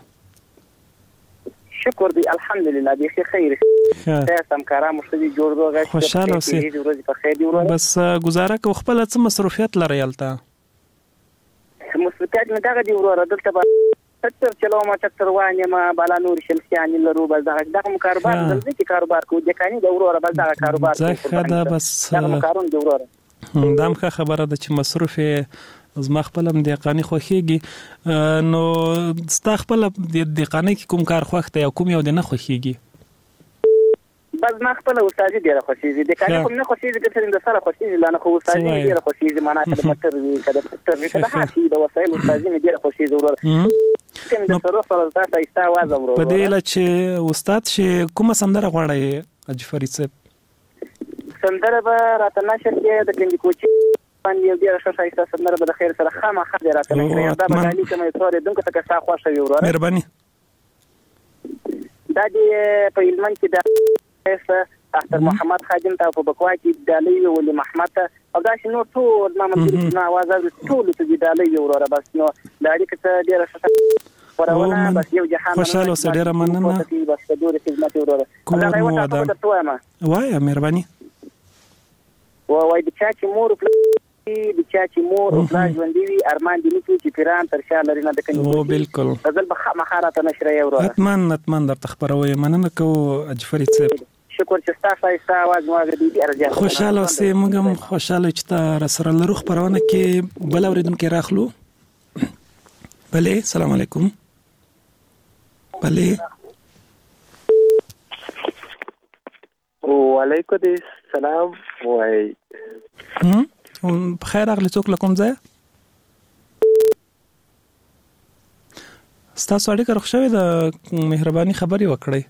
شکر دی الحمدلله. بیخي خیر تاسو هم کارا مشتري جوړ دوغه. خوشاله اوسئ. بس گزاره کو خپل څه مصروفیت لري هلته؟ مصروفیت مې دغه دی وروره، دلته به ټکټر چلوم، ټکټر وانیم، بالا نور شمسیانې لرو، بس دغه دغه کاروبار دلته کې کاروبار کوو، دکاني د وروره بس دغه کاروبار کوو. ځکه دا بس دغه کارون دی وروره. دا هم ښه خبره ده چې مصروف یې، زما خپل هم دقاني خوښېږي. نو ستا خپل د دقانۍ کې کوم کار خوښ دی او کوم یو دې نه خوښېږي؟ بس ما خپل استادي ډېره خوښېږي، دقانۍ کوم نه خوښېږي، ګټر د سره خوښېږي، لا نه خو استادي مې ډېره خوښېږي. معنا چې د مټر وي که د ټکټر وي که د هر شي د وسایل استادي مې ډېره خوښېږي وروره. چې د سره سره تاسو ایستا आवाज اورو په دې لچ استاد چې کومه سندره غواړي حاجی فرید صاحب سندره به راته نشر کې د کندي کوچي باندې یو ډیر ښه شایسته سندره به د خیر سره خامخا دې راته نشر دا به علي کومه تورې دونکو ته که خوښه وي ورور مهرباني دا دې په علمن کې د اختر محمد خادم ته په بکوا کې د علي ولي محمد او دا شنو ټول ما مې نه आवाज ټول ته د علي ورور بس نو دا اړیکه ته ډیر ښه ورونه بس یو جهان خوشاله اوسه ډیر مننه بس د دوه خدمت ورور دا یو څه ته ما وای مهرباني وای د چا چې مور د چا چې مور او پلار ژوندي وي ارمان دي نو چې پیران تر شا لري نه د کني او بالکل غزل به مخاراته نشره یو ورور اتمن اتمن در تخبروي مننه کو اجفرید صاحب شکر چې تاسو ایستا आवाज مو غوډي ارجه خوشاله اوسئ موږ هم خوشاله چې تاسو سره لرو خبرونه کې بل اوریدونکو راخلو بله السلام علیکم بله وعلیکم السلام وای هم بخیر اغلی څوک لکم ځای ستاسو اړیکه روښ شوې د مهرباني خبري وکړئ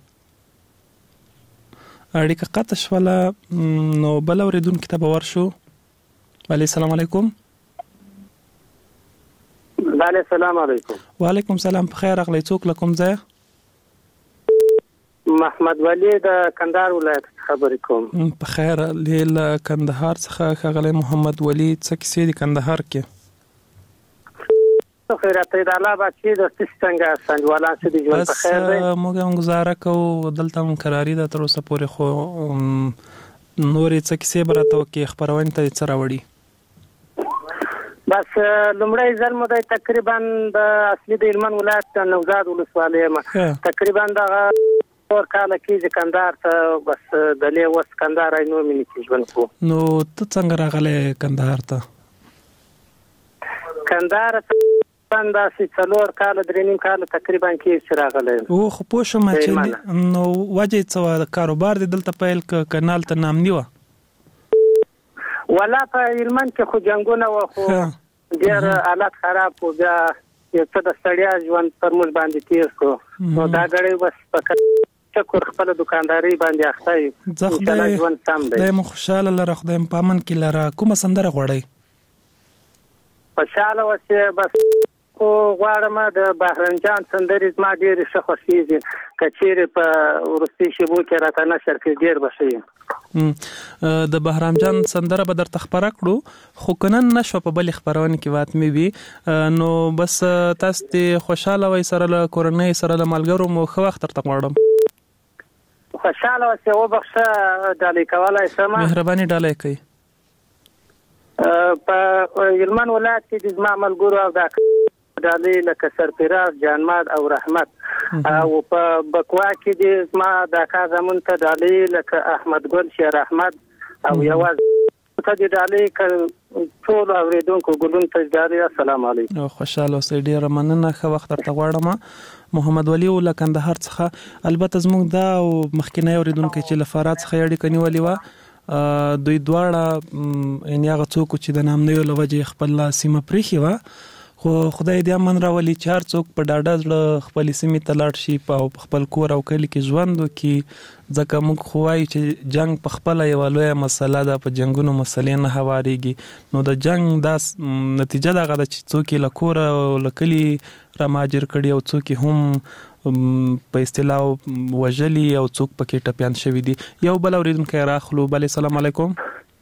اړیکه قطع شوله نو بل اوریدونکو ته به ورشو بله السلام علیکم بله السلام علیکم وعلیکم السلام بخیر اغلی څوک لکم ځای محمد ولی د کندهار ولایت خبرې کوم په خیر لیل کندهار څخه ښاغلی محمد ولی څه کیسې دي کندهار کې خیرات د الله بچی د څنګه سنجوالان چې دی ژوند په خیر دی موږ هم گزاره کوو دلته هم قراری ده تر اوسه پورې خو نورې څه کیسې به راته وکړي خپرونې ته څه راوړي بس لومړی ځل مو دی تقریبا د اصلي د هلمند ولایت نوزاد ولسوالۍ یم تقریبا دغه څلور کاله کېږي کندهار ته بس دلې اوس کندهار نو مې نه ژوند کوو نو ته څنګه راغلی کندهار ته کندهار ته داسې څلور کاله درې نیم کاله تقریبا کېږي چې راغلی یم او خو پوه شوم چې نو وجه یې څه وه کاروبار دې دلته پیل که کنال ته نامني وه ولا په هلمند کې خو جنګونه وه خو ډېر حالت خراب و بیا یو څه د ستړیا ژوند پر موږ باندې تېر کړو نو دا ګړی بس په شکر خپله دوکانداري باندې اخته یو انشاءالله ژوند سم دی خدای مو خوشحاله لره خدای مو په امن کې لره کومه سندره غواړئ خوشحاله اوسې بس خو غواړم د بهرنجان سندرې زما ډېرې ښه خوښېږي که چیرې په وروستي شېبو کې راته نشر کړي ډېر به ښه یم د بهرامجان سندره به درته خپره کړو خو که نن نشوه په بلې خپرونې کې واتمې وي نو بس تاسو دې خوشحاله وئ سره له کورنۍ سره له ملګرو مو ښه وخت درته غواړم خوشحاله اوسې وبخښه ډالۍ کولی شم مهرباني ډالۍ کوي په هلمند ولایت کې د زما ملګرو او دا ډالۍ لکه سرفراز جانماد او رحمت او په بکوا کې د زما د اکا زمون ته ډالۍ لکه احمد ګل شیر احمد او یوازې ته د ډالۍ ټول اورېدونکو ګلون ته ډالۍ السلام علیکم خوشحاله اوسئ ډېره مننه ښه وخت درته غواړم محمد ولی له کندهار څخه البته زموږ دا او مخکینی اورېدونکی چې له فراد څخه اړیکه نیولې وه دوی دواړه یعنې هغه څوک چې د نامنیو له وجې خپل سیمه پرېښې وه خو خدای دې امن راولي چې هر څوک په ډاډه زړه خپلې سیمې ته لاړ شي او په خپل کور او کلي کې ژوند وکړي ځکه موږ خو وایو چې جنګ په خپله یوه لویه مسله ده په جنګونو مسلې نه هوارېږي نو د جنګ دا نتیجه دغه ده چې څوک یې له کوره او له کلي رامهاجر کړي او څوک یې هم په اصطلاح وژلي او څوک پکې ټپیان شوي دي یو بل اورېدونکی راخلو بلې سلام علیکم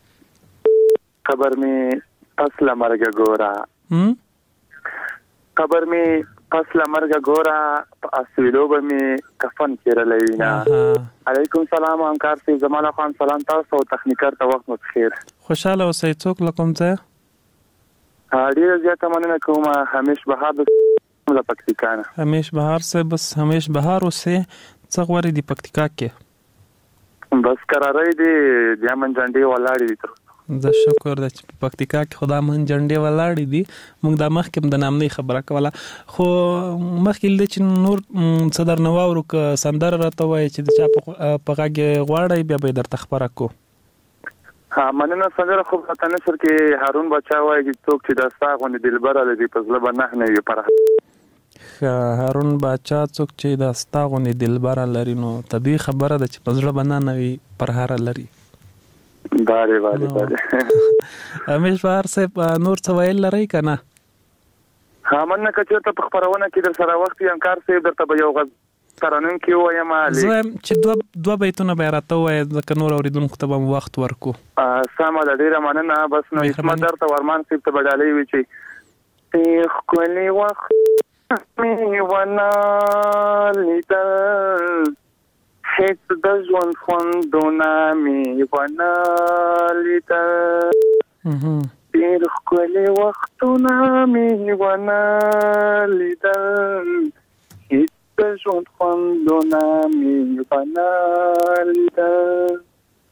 خبر مې پس له مرګه ګوره خبر می پس لمرګه ګوره په اسویلو به می کفن کېرلی وینه علیکم سلام همکار صاحب زما له خوا سلام تاسو او تخنیکر ته وخت مو بخیر خوشحاله اوسئ څوک له کوم ځای ډېره زیاته مننه کوم همیش بهار له پکتیکا نه همیش بهار صاحب بس همیش بهار اوسئ څه غواړئ د پکتیکا کې بس قراری دی د امن جنډې ولاړې دي تر زه شکر ده چې په پکتیکا کې خو دا من جنډې ولاړې دي موږ دا مخکې هم د نامنۍ خبره کوله خو مخکې له چې نور څه درنه واورو که سندره راته وایي چې د چا په غږ غواړئ بیا به یې درته خپره کړو مننه سندره خو راته نشر کې هارون بچا وایي چې څوک چې دا ستا غوندې دلبره لري په زړه به نه نه وي پر هارون باچا څوک چې د ستا غوندې دلبره لري نو طبیعي خبره ده چې په زړه به نه نوي پرهاره لري. بله بله بله همیش بهار صاحب نور څه ویل لرئ که نه؟ ها مننه که چېرته په خپرونه کې در سره وخت وي همکار صاحب درته به یو غږ ترنم کې ووایم. زه وایم چې دوه دوه بیتونه به یې راته ووایې ځکه نور اورېدونکو ته به م وخت ورکو. سمه ده ډېره مننه. بس نو عصمت درته ورمان صاحب ته به ډالۍ وي چې ډېر ښکلي وخت مې ونه لیدل، هېڅ د ژوند خوندونه مې ونه لیدل، ډېر ښکلي وختونه مې ونه لیدل، هېڅ د ژوند خوندونه مې ونه لیدل.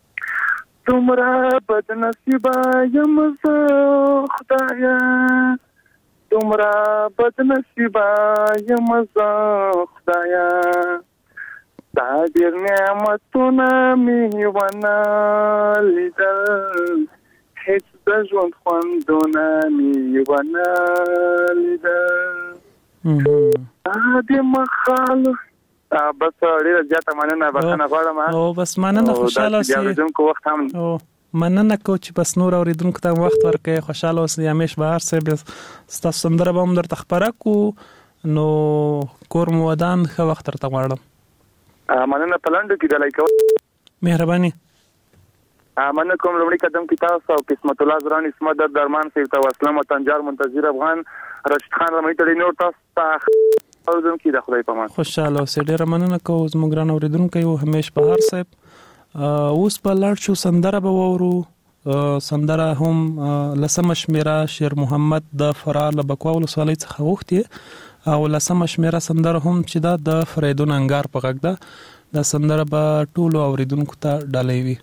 دومره بدنصیبه یم زه خدایه، دومره بدنصیبه یم زه خدایه، دا ډېر نعمتونه مې ونه لیدل، هېڅ د ژوند خوندونه مې ونه لیدل. د مخال بس ډېره زیاته مننه بخښنه غواړم. او بس مننه خوشحاله اوسئ. اورېدونکو وخت هم مننه کوو چې بس نور اورېدونکو ته وخت ورکوئ. خوشحاله اوسئ. همیش بهار صاحب ستاسو سندره به هم درته خپره کړو نو کور مو ودان ښه وخت درته غواړم. مننه. په لنډو کې ډالۍ کول مهرباني. مننه کوم. لومړي قدم کې تاسو او قسمت الله زران اسمت در درمان صاحب ته وسلم وطنجار منتظر افغان رشید خان رمې تړي نور تاسو ته اورېدونکي د خدای په امان. خوشحاله اوسئ. ډېره مننه کوو زموږ ګران اورېدونکی و همیش بهار صاحب. اوس به لاړ شو سندره به واورو. سندره هم لسمه شمېره شیر محمد د فرار له بکوا ولسوالۍ څخه غوښتې او لسمه شمېره سندره هم چې دا د فریدون انګار په غږ ده. دا سندره به ټولو اورېدونکو ته ډالۍ وي.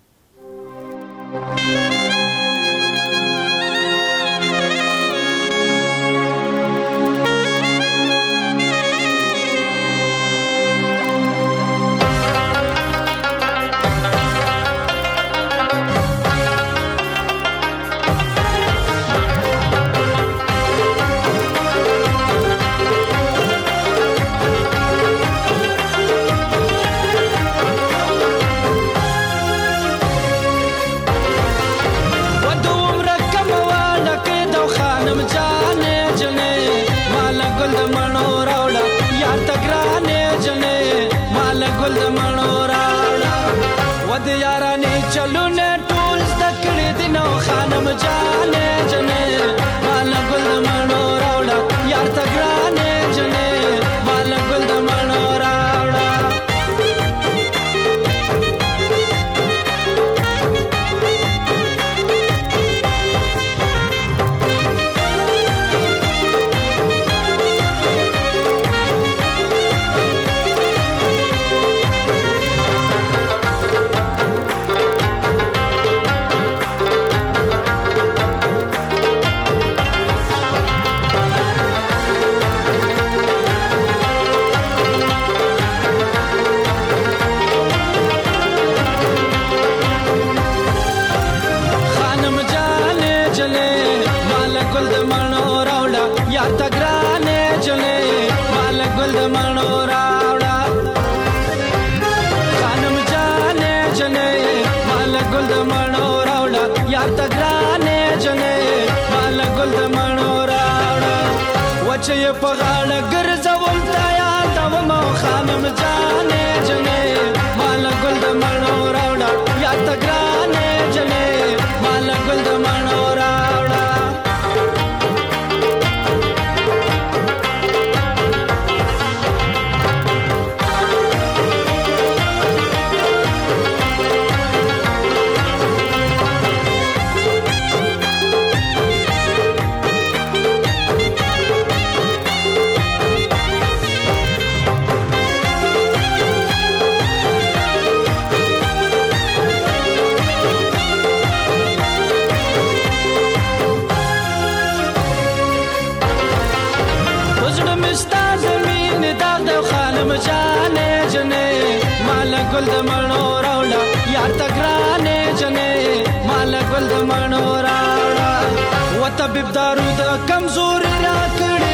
ګل د مڼو راوړه یار ته ګرانې جنې مال ګل د مڼو راوړه وطبيب دارو د کمزوري را کړې د نو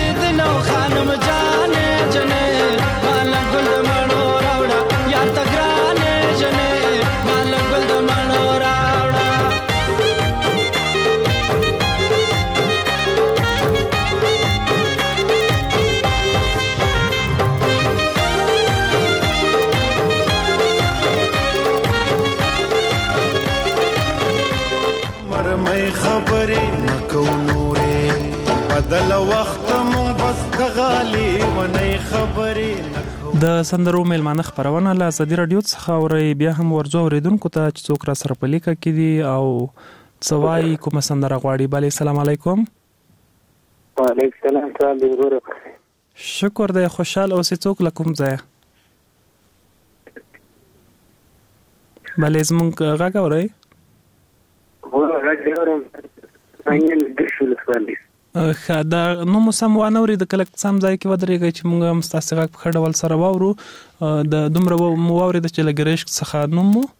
خانم جانې جنې مال ګل د مړو راوړه یار ته ګرانې جنې مال ګل د مړو راوړه مرمۍ خبرې نکو نورې بدل وخت مون بس غالي ونی خبرې د سندرو میلمانه خبرونه له ازادي رادیو څخه اوري بیا هم ورځو اوریدونکو ته چې څوک را سره په لیکه کې دي او څوای کوم سندره غواړي. بله السلام علیکم. وعلیکم السلام تعال ورو. شکر دی خوشاله اوسې څوک لکم ځای. بله زمونږ غږ اورئ؟ ښه دا نو مو سم وانه اورېده که لږ سم ځای کې ودرېږئ چې موږ هم ستاسې غږ په ښه ډول سره واورو. د دومره مو واورېده چې لږ رشک څخه نوم مو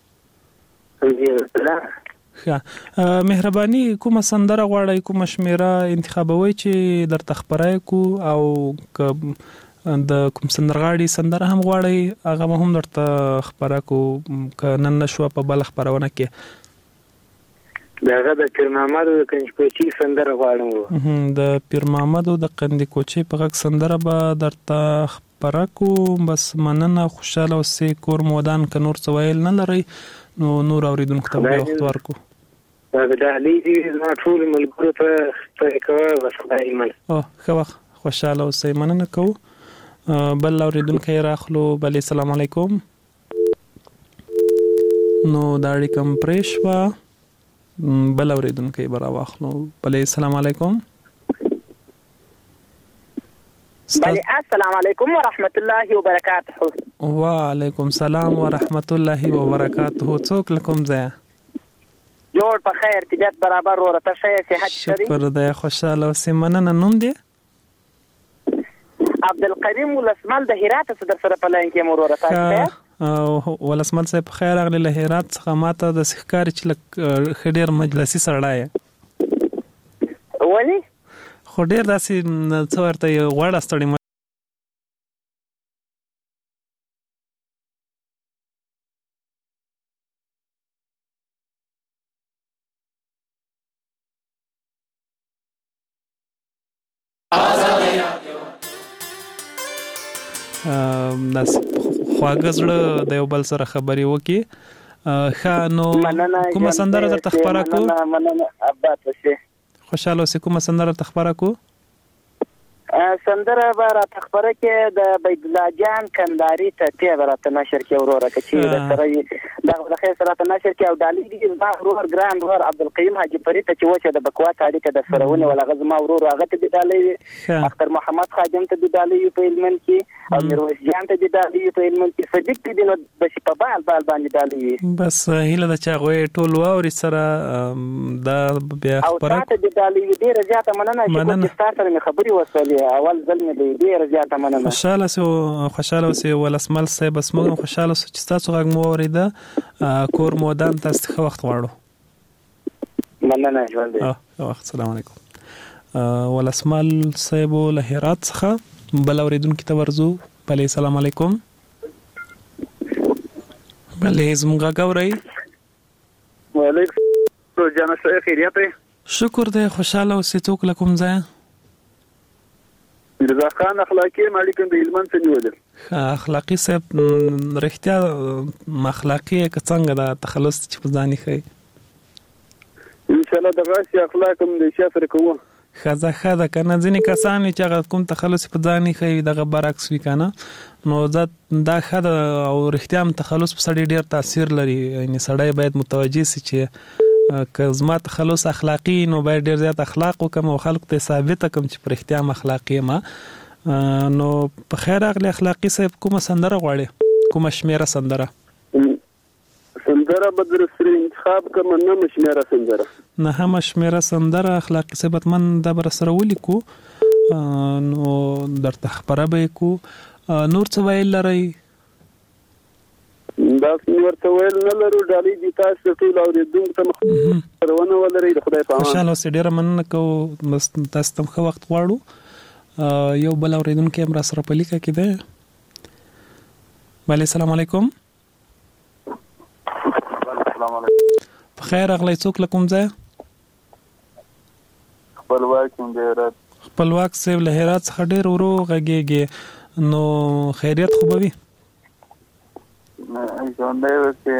ښه مهرباني کومه سندره غواړئ کومه شمېره انتخابوئ چې درته خپره کړو او که د کوم سندرغاړي سندره هم غواړئ هغه به هم درته خپره کړو که نن نه شوه په بله خپرونه کې. دغه د پیر محمد د کنجکوچي سندره غواړم. د پیر محمد د کنجکوچي په غږ سندره به درته خپره کړو. بس مننه خوشاله اوسئ کور مو ودان که نور څه ویل نه لرئ نو نور اورېدونکو ته به وخت ورکړو. د ډالۍ دي زما ټولو ملګرو ته خپرې کوه بس خدای ایمن. ښه وخت خوشاله اوسئ مننه کوو. بل اورېدونکی راخلو. بلې السلام علیکم. نو دا اړیکه م پرې شوه. بل اوریدونکی به راواخلو. بلې السلام علیکم. بلې السلام علیکم ورحمت الله وبرکاته. وعلیکم السلام ورحمت الله وبرکاته. څوک له کوم ځایه؟ جوړ په خیر طبیعت برابر ورته ښه صحت شری. شکر دی خوشاله اوسې مننه. نوم دی؟ عبدالقدیم ولسمل د هرات څخه در سره په لاین کې مور ورته ولسمل صاحب په خیر راغلی له هرات څخه. ماته داسې ښکاري چې لږ ښه ډېر مجلسي سړی یې. ولې؟ خو ډېر داسې څه ورته یې غوړه ستړې داسې خواږه زړه د یو بل سره خبرې وکړي. ښه نو کومه سندره درته خپره کړو؟ خوشاله اوسې کومه سندره درته خپره کړو؟ سندره به راته خپره کې د بیت الله جان کندهاري ټپې به راته نشر کې وروره که چې د سره دغه د خیر سره راته نشر کې او ډالۍ دي زما ورور ګران ورور عبدالقیوم حاجي فرید ته چې وچه د بکوات اړیکه در سره ونیول هغه زما ورور هغه ته دې ډالۍ وي. اختر محمد خادم ته دې ډالۍ وي په هلمند کې او میرویس جان ته دې ډالۍ وي په هلمند کې. صدیق ته دې نو بشي په بال بال باندې ډالۍ وي. بس هیله ده چې هغوی ټول واوري سره دا بیا خپره او تا ته دې ډالۍ وي. ډېره زیاته مننه چې ستا سره مې خبرې وسولې. اول ځل مې دی ډېره زیاته مننه. خوشاله اوسې خوشاله اوسې ولسمل صاحب. بس موږ هم خوشاله اوسو چې ستاسو غږ مو واورېده. کور مو ودان تاسو ته ښه وخت غواړو. مننه ژوند دی. ښه وخت. سلام علیکم. ولسمل صاحب له هرات څخه. بل اورېدونکي ته ورځو. بلې السلام علیکم. بلې زموږ غږ اورئ؟ وعلیکم جانه صاحب خیریت دی؟ شکر دی خوشاله اوسې څوک له کوم ځایه؟ رضا خان اخلاقي مالکم د هلمند څخه نیولل. اخلاقي صاحب رښتیا اخلاقي که څنګه دا تخلص چې په ځان ښیي؟ ان شاء الله دغه سي اخلاق هم د شیا سره کوو. ښځه ښه ده که نه ځینې کسان وي چې هغه کوم تخلص په ځان ښیي دغه برعکس وي که نه نو دا ښه ده او رښتیا هم تخلص په سړي ډېر تاثیر لري. یعنې سړی باید متوجه سي چې که زما تخلص اخلاقي نو باید ډېر زیات اخلاق وکړم او خلکو ته ثابته کړم چې په رښتیا هم اخلاقي یم. نو په خیر راغلی اخلاقي صاحب کومه سندره غواړې؟ کومه شمېره سندره؟ سندره به در سره انتخاب کړم. نهمه شمېره سندره. نهمه شمېره سندره اخلاقي صاحب حتما دا به راسره ولیکو نو درته خپره به یې کړو. نور څه ویل لرئ؟ دا ورته ویل نه لرو. ډالۍ دي تاسو ټول اورېدونکو ته خپرونه ولرئ. د خدای په امان. خوشحاله اوسئ. ډېره مننه کوو. بس تاسو ته هم ښه وخت غواړو. یو بل اوریدونکو هم را سره په لیکه کې ده. وعلیکم السلام علیکم. السلام علیکم. بخیر اغلی څوک لکم ځای؟ خپلواک یم د هرات. خپلواک صاحب له هرات څخه ډېر ورو غږیږي، نو خیریت خو به وي؟ ژوندی اوسې.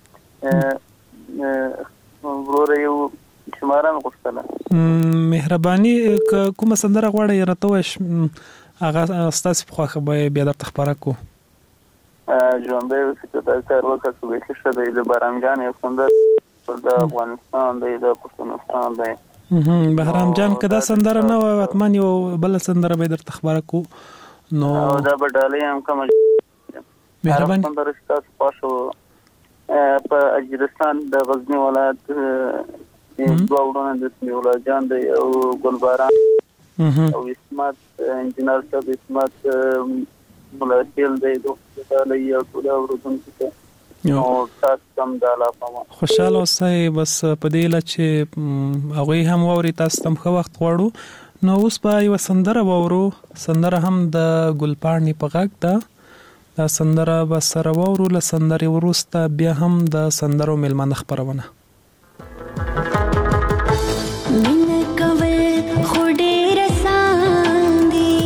وروره یو شماره مې غوښتله. مهرباني کومه سندره غواړئ راته ووایئ، هغه ستاسې په خوښه به بیا درته خپاره کړو. ژوندی اوسې چې دا کار وکړه خو بیخي ښه دی. د بهرام جان یو سندره د افغانستان دی، د پښتونستان دی. بهرام جان که دا سندره نه وه حتما یو بله سندره به یې درته خپاره کړو. نو دا به ډالۍ هم کومه مهرباني سندره چې تاسو خوښه وه په اجرستان د غزني ولایت دوه وروڼه د سمیع الله جان دی او ګلباران او اسمت انجینر صاحب اسمت ملاکیل دی د ډالۍ او ټول اورېدونکو ته نو تاسو هم د علاقه خوشحاله اوسئ. بس په دې هیله چې هغوی هم واوري، تاسو ته هم ښه وخت غواړو. نو اوس به یوه سندره واورو، سندره هم د ګلپاڼې په غږ ده. دا سندره به سره واورو، له سندرې وروسته بیا هم د سندرو میلمانه خپرونه. مینه کول خو ډېر اسان دي،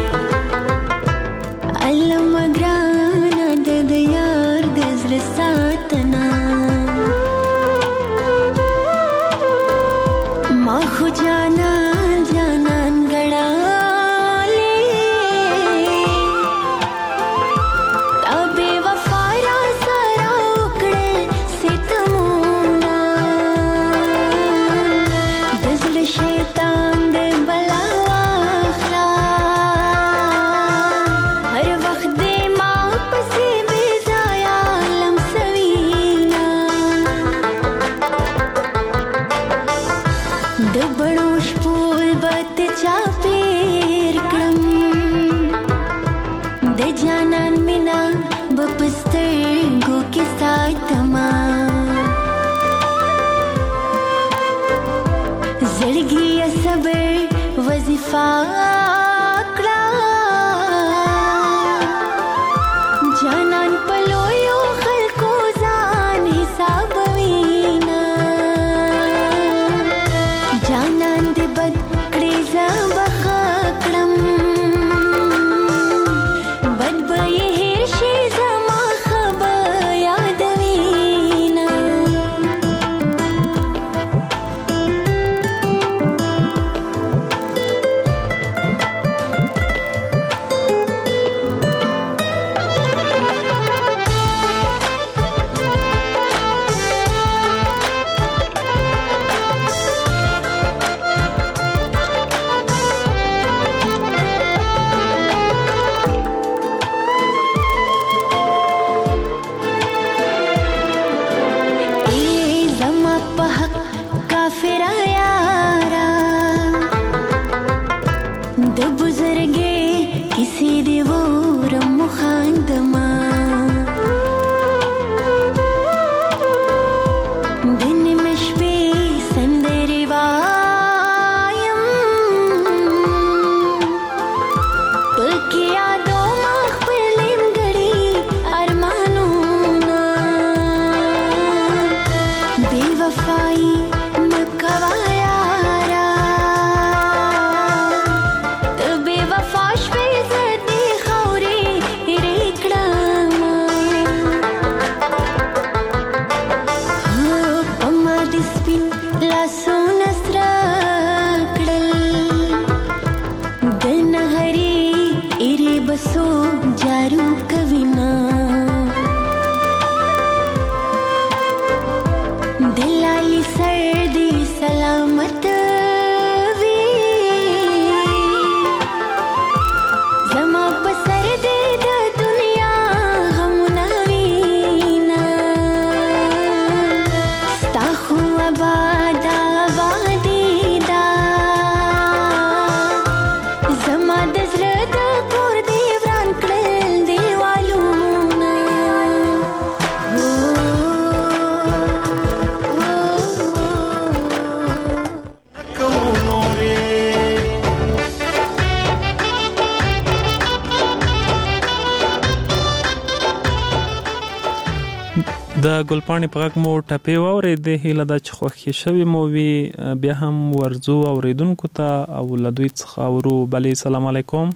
علم ګرانه د د یار د زړه ساتنه. ما خو جانان جانان ګڼلې، تا بې وفا را سره وکړل ستمونه. د زړه شیطان دې بلا واخله، هر وخت دې ما پسې بې ځایه لمسوینه. د بڼو شپول به ته چاپېر کړم، د جانان مینه به په سترګو کې ساتمه. زړګي یې صبر وظیفه کړه، جانان په لویو خلکو ځان حسابوینه. جانان دې بد کړې زه به ښه کړم، بد به یې هېر شي زما ښه به یادوینه. د ګلپاڼې په غږ مو ټپې واورېدې. هیله ده چې خوښې شوې مو وي. بیا هم ورځو اورېدونکو ته او له دوی څخه اورو. بلې سلام علیکم.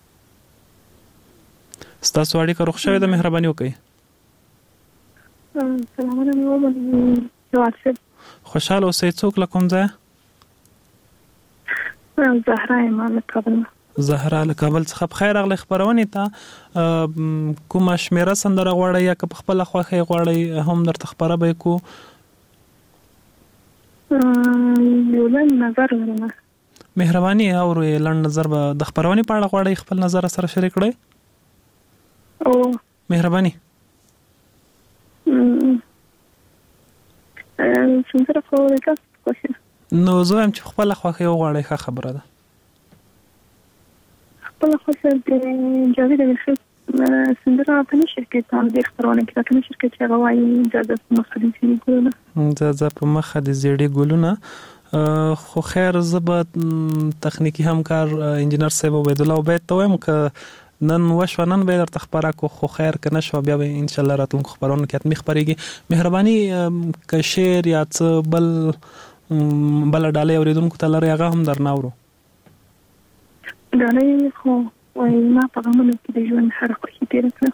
ستاسو اړیکه روغ شوې ده، مهرباني وکړئ. سلام علیکم. خوشحاله اوسئ. څوک له کوم ځایه؟ زهرا یم له کابل. زهرا له کابل څخه. بخیر راغلی خپرونې ته. کومه شمیره سندره غواړئ یا که په خپله خوښه غواړئ هم درته خپره به یې کړو؟ یو لنډ نظر لرم. مهرباني اورو یې لنډ نظر به د خپرونې په اړه غواړئ خپل نظر سره شریک کړئ؟ او مهرباني. سندره خو تاسو خوښه نو زه هم چې خپله خوښه وغواړئ ښه خبره ده. خپله خوښه د جاوید امیر سندره په نشر کې تام د خبرونه کې په نشر کې چې هغه وایي اجازه په مخه دي زیړي ګلونه اجازه په مخه دي زیړي ګلونه. خو خیر زه به تخنیکی همکار انجینر صاحب عبید الله عبید ته وایم که نن وشو نن به درته خبره کو، خو خیر که نشو بیا به ان شاء الله راتلونکو خبرونه کې حتمی خبرېږي. مهرباني که شعر یا څه بل بل ډالۍ اوریدونکو ته لري هغه هم درنه اورو. ډالۍ خو وایي ما په غمونو کې د ژوند هره خوښي تېره کړه.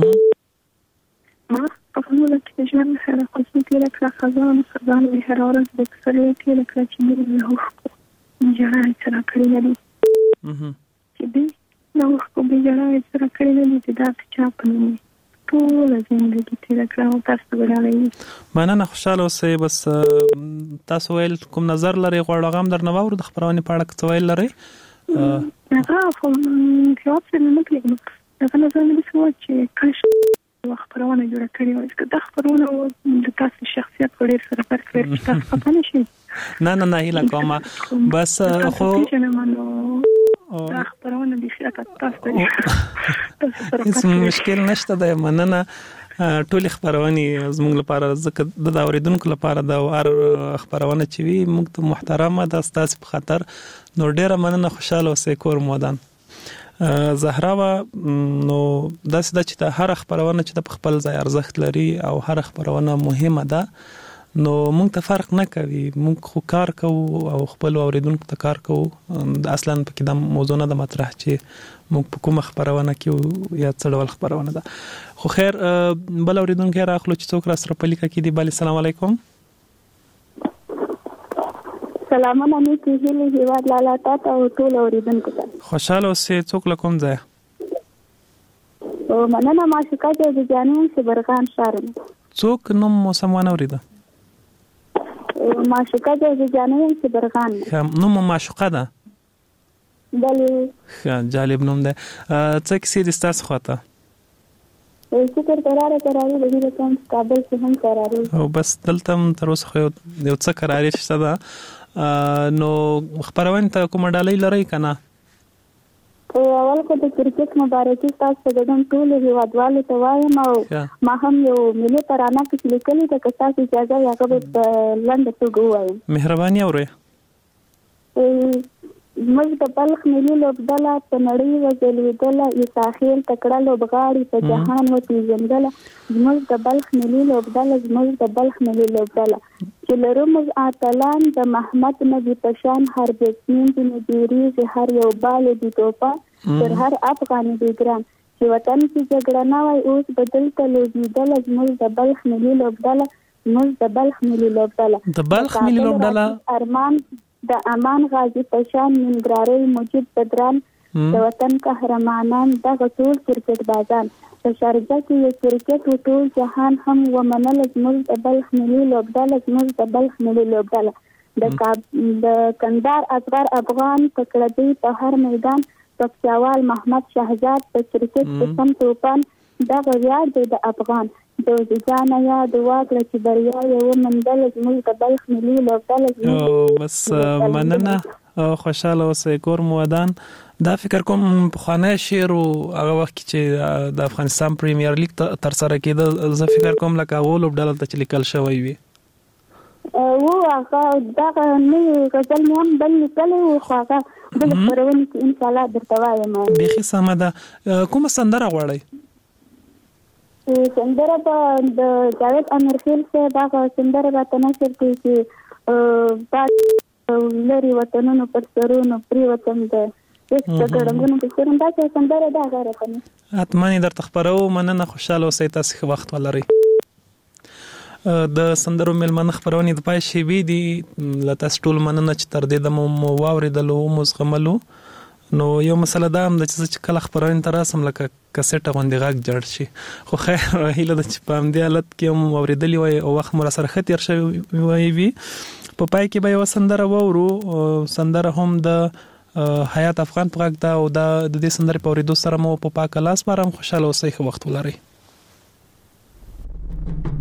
ما په غمونو کې د ژوند هره خوښي تېره کړه. خزان خزان مې هره ورځ د پسرلي تېره کړه چې مې له اوښکو ژړا یې څه راکړې نه دي چې دې له اوښکو بې ژړا یې څه راکړې نه دي چې دا د چا په نوم ټوله زندګي تېره کړه. او تاسو به ډالۍ وي. مننه، خوشحاله اوسئ. بس تاسو ویل کوم نظر لرئ غواړو هغه هم درنه واورو. د خپرونې په اړه که څه ویل لرئ؟ هغه خو جواب سره نه پرېږدم. هغه نظر مې داسې و چې کاش یوه خپرونه جوړه کړې وای که دا خپرونه د تاسو شخصیت په ډېر سره فرق لري چې تاسو خفه نه شئ. نه نه نه هیله کومه. بس خو دا خپرونه بیخي راته تاسو ته هېڅ مشکل نشته دی. مننه. ټولې خپرونې زموږ لپاره ځکه د اورېدونکو لپاره د هر خپرونه چې وي موږ ته محترمه ده ستاسې په خاطر. نو ډېره مننه، خوشحاله اوسئ. کور مو ودان. زهرا وه. نو داسې ده چې د هر خپرونه چې د په خپل ځای ارزښت لري او هر خپرونه مهمه ده، نو موږ ته فرق نه کوي. موږ خو کار کوو او خپل اوریدونکو ته کار کوو. اصلا پکې دا موضوع نه ده مطرح چې موږ په کومه خپرونه کې یا څه ډول خپرونه ده. خو خیر بل اوریدونکی راخلو چې څوک را سره په لیکه کې دي. بلې سلام علیکم. سلامونه مې کېږي هیواد لالا تاته او ټول اوریدونکو ته. خوشحاله اوسئ. څوک له کوم ځایه؟ مننه. معشوقه جوزجاني یم چې برغان ښار یم. څوک نوم مو سم ونه اورېده؟ معشوقه جوزجاني یم چې برغان یم. نوم مو معشوقه ده؟ بلې. ښه جالب نوم دی. څه کیسې دي ستاسو خواته؟ فکر قراره قراري د دې کوم کابل کې هم قراري او بس دلته هم تر اوسه خو یو څه قراري شته ده. نو خپرونې ته کومه ډالۍ لرئ که نه؟ اول خو د کرکټ مبارکي تاسو ته دم ټول هیوادوالو ته وایم او ما هم یو ملي ترانه کې لیکلې ده که تاسو اجازه یې هغه به په لنډه توګه ووایم. مهرباني اورئ. زموږ د بلخ ملي لوبډله په نړۍ وځلېدله، عیساخیل تکړه لوبغاړي په جهان وپېژندله. زموږ د بلخ ملي لوبډله زموږ د بلخ ملي لوبډله چې لرو موږ اتلان د محمد نبي په شان هر بیټسمین دې نه جوړېږي هر یو بال دې توپه تر هر افغان دې ګران چې وطن کې جګړه نه وای اوس به دلته لوبېدله. زموږ د بلخ ملي لوبډله زموږ د بلخ ملي لوبډله د بلخ ملي لوبډله ارمان د امان غازی پشان منګراري مجید بدران د وطن قهرمانان دغه ټول کرکټ بازان په شارجه کې یو کرکټ ټول جهان هم ومنل. زموږ د بلخ ملي لوبډله زموږ د بلخ ملي لوبډله د د کندهار اصغر افغان تکړه په هر میدان پکتیاوال محمد شهزاد په کرکټ په سم توپان دغه ویاړ دی د افغان د ځانه یا د واکړه چې بریا یې ومندل. زموږ د بلخ ملي لوبډله. بس مننه، خوشحاله اوسئ. کور مو ودان. دا فکر کوم پخوانی شعر و هغه وخت کې چې د افغانستان پریمیر لیګ تر سره کېده زه فکر کوم لکه هغو لوبډله ته چې لیکل شوی وي. و هغه دغه نوی غزل مې هم بل لیکلی و خو هغه بل خپرونې کې انشاءالله درته وایم. بیخي سمه ده. کومه سندره غواړئ؟ سندره په د جاوید امیرخیل صاحب هغه سندره راته نشر کړي چې باد لري وطنونو پر سرونو پری وطن ده هیڅ د ګړنګونو په سرونو دا چې سندره ده هغه راته اتمنې درته خبرو مننه خوشاله اوسئ تاسو ښه وخت ولرئ د سندرو ملمنه خبرونه د پای شی وی دي لته ټول مننه چې تر دې د مو واوریدلو مو زغملو نو یو مسله دا هم د چې کله خبرونه تر اسم لکه کسټه غونډه غږ جوړ شي خو خیر هیله د چې په دې حالت کې هم اوریدلی وي او وخت مر سره خطر شوی وي په پای کې به یو سندره وورو سندره هم د حیات افغان پراګ دا او د دې سندره په اوریدو سره مو په پاک لاس بارم خوشاله اوسئ خو وخت ولرئ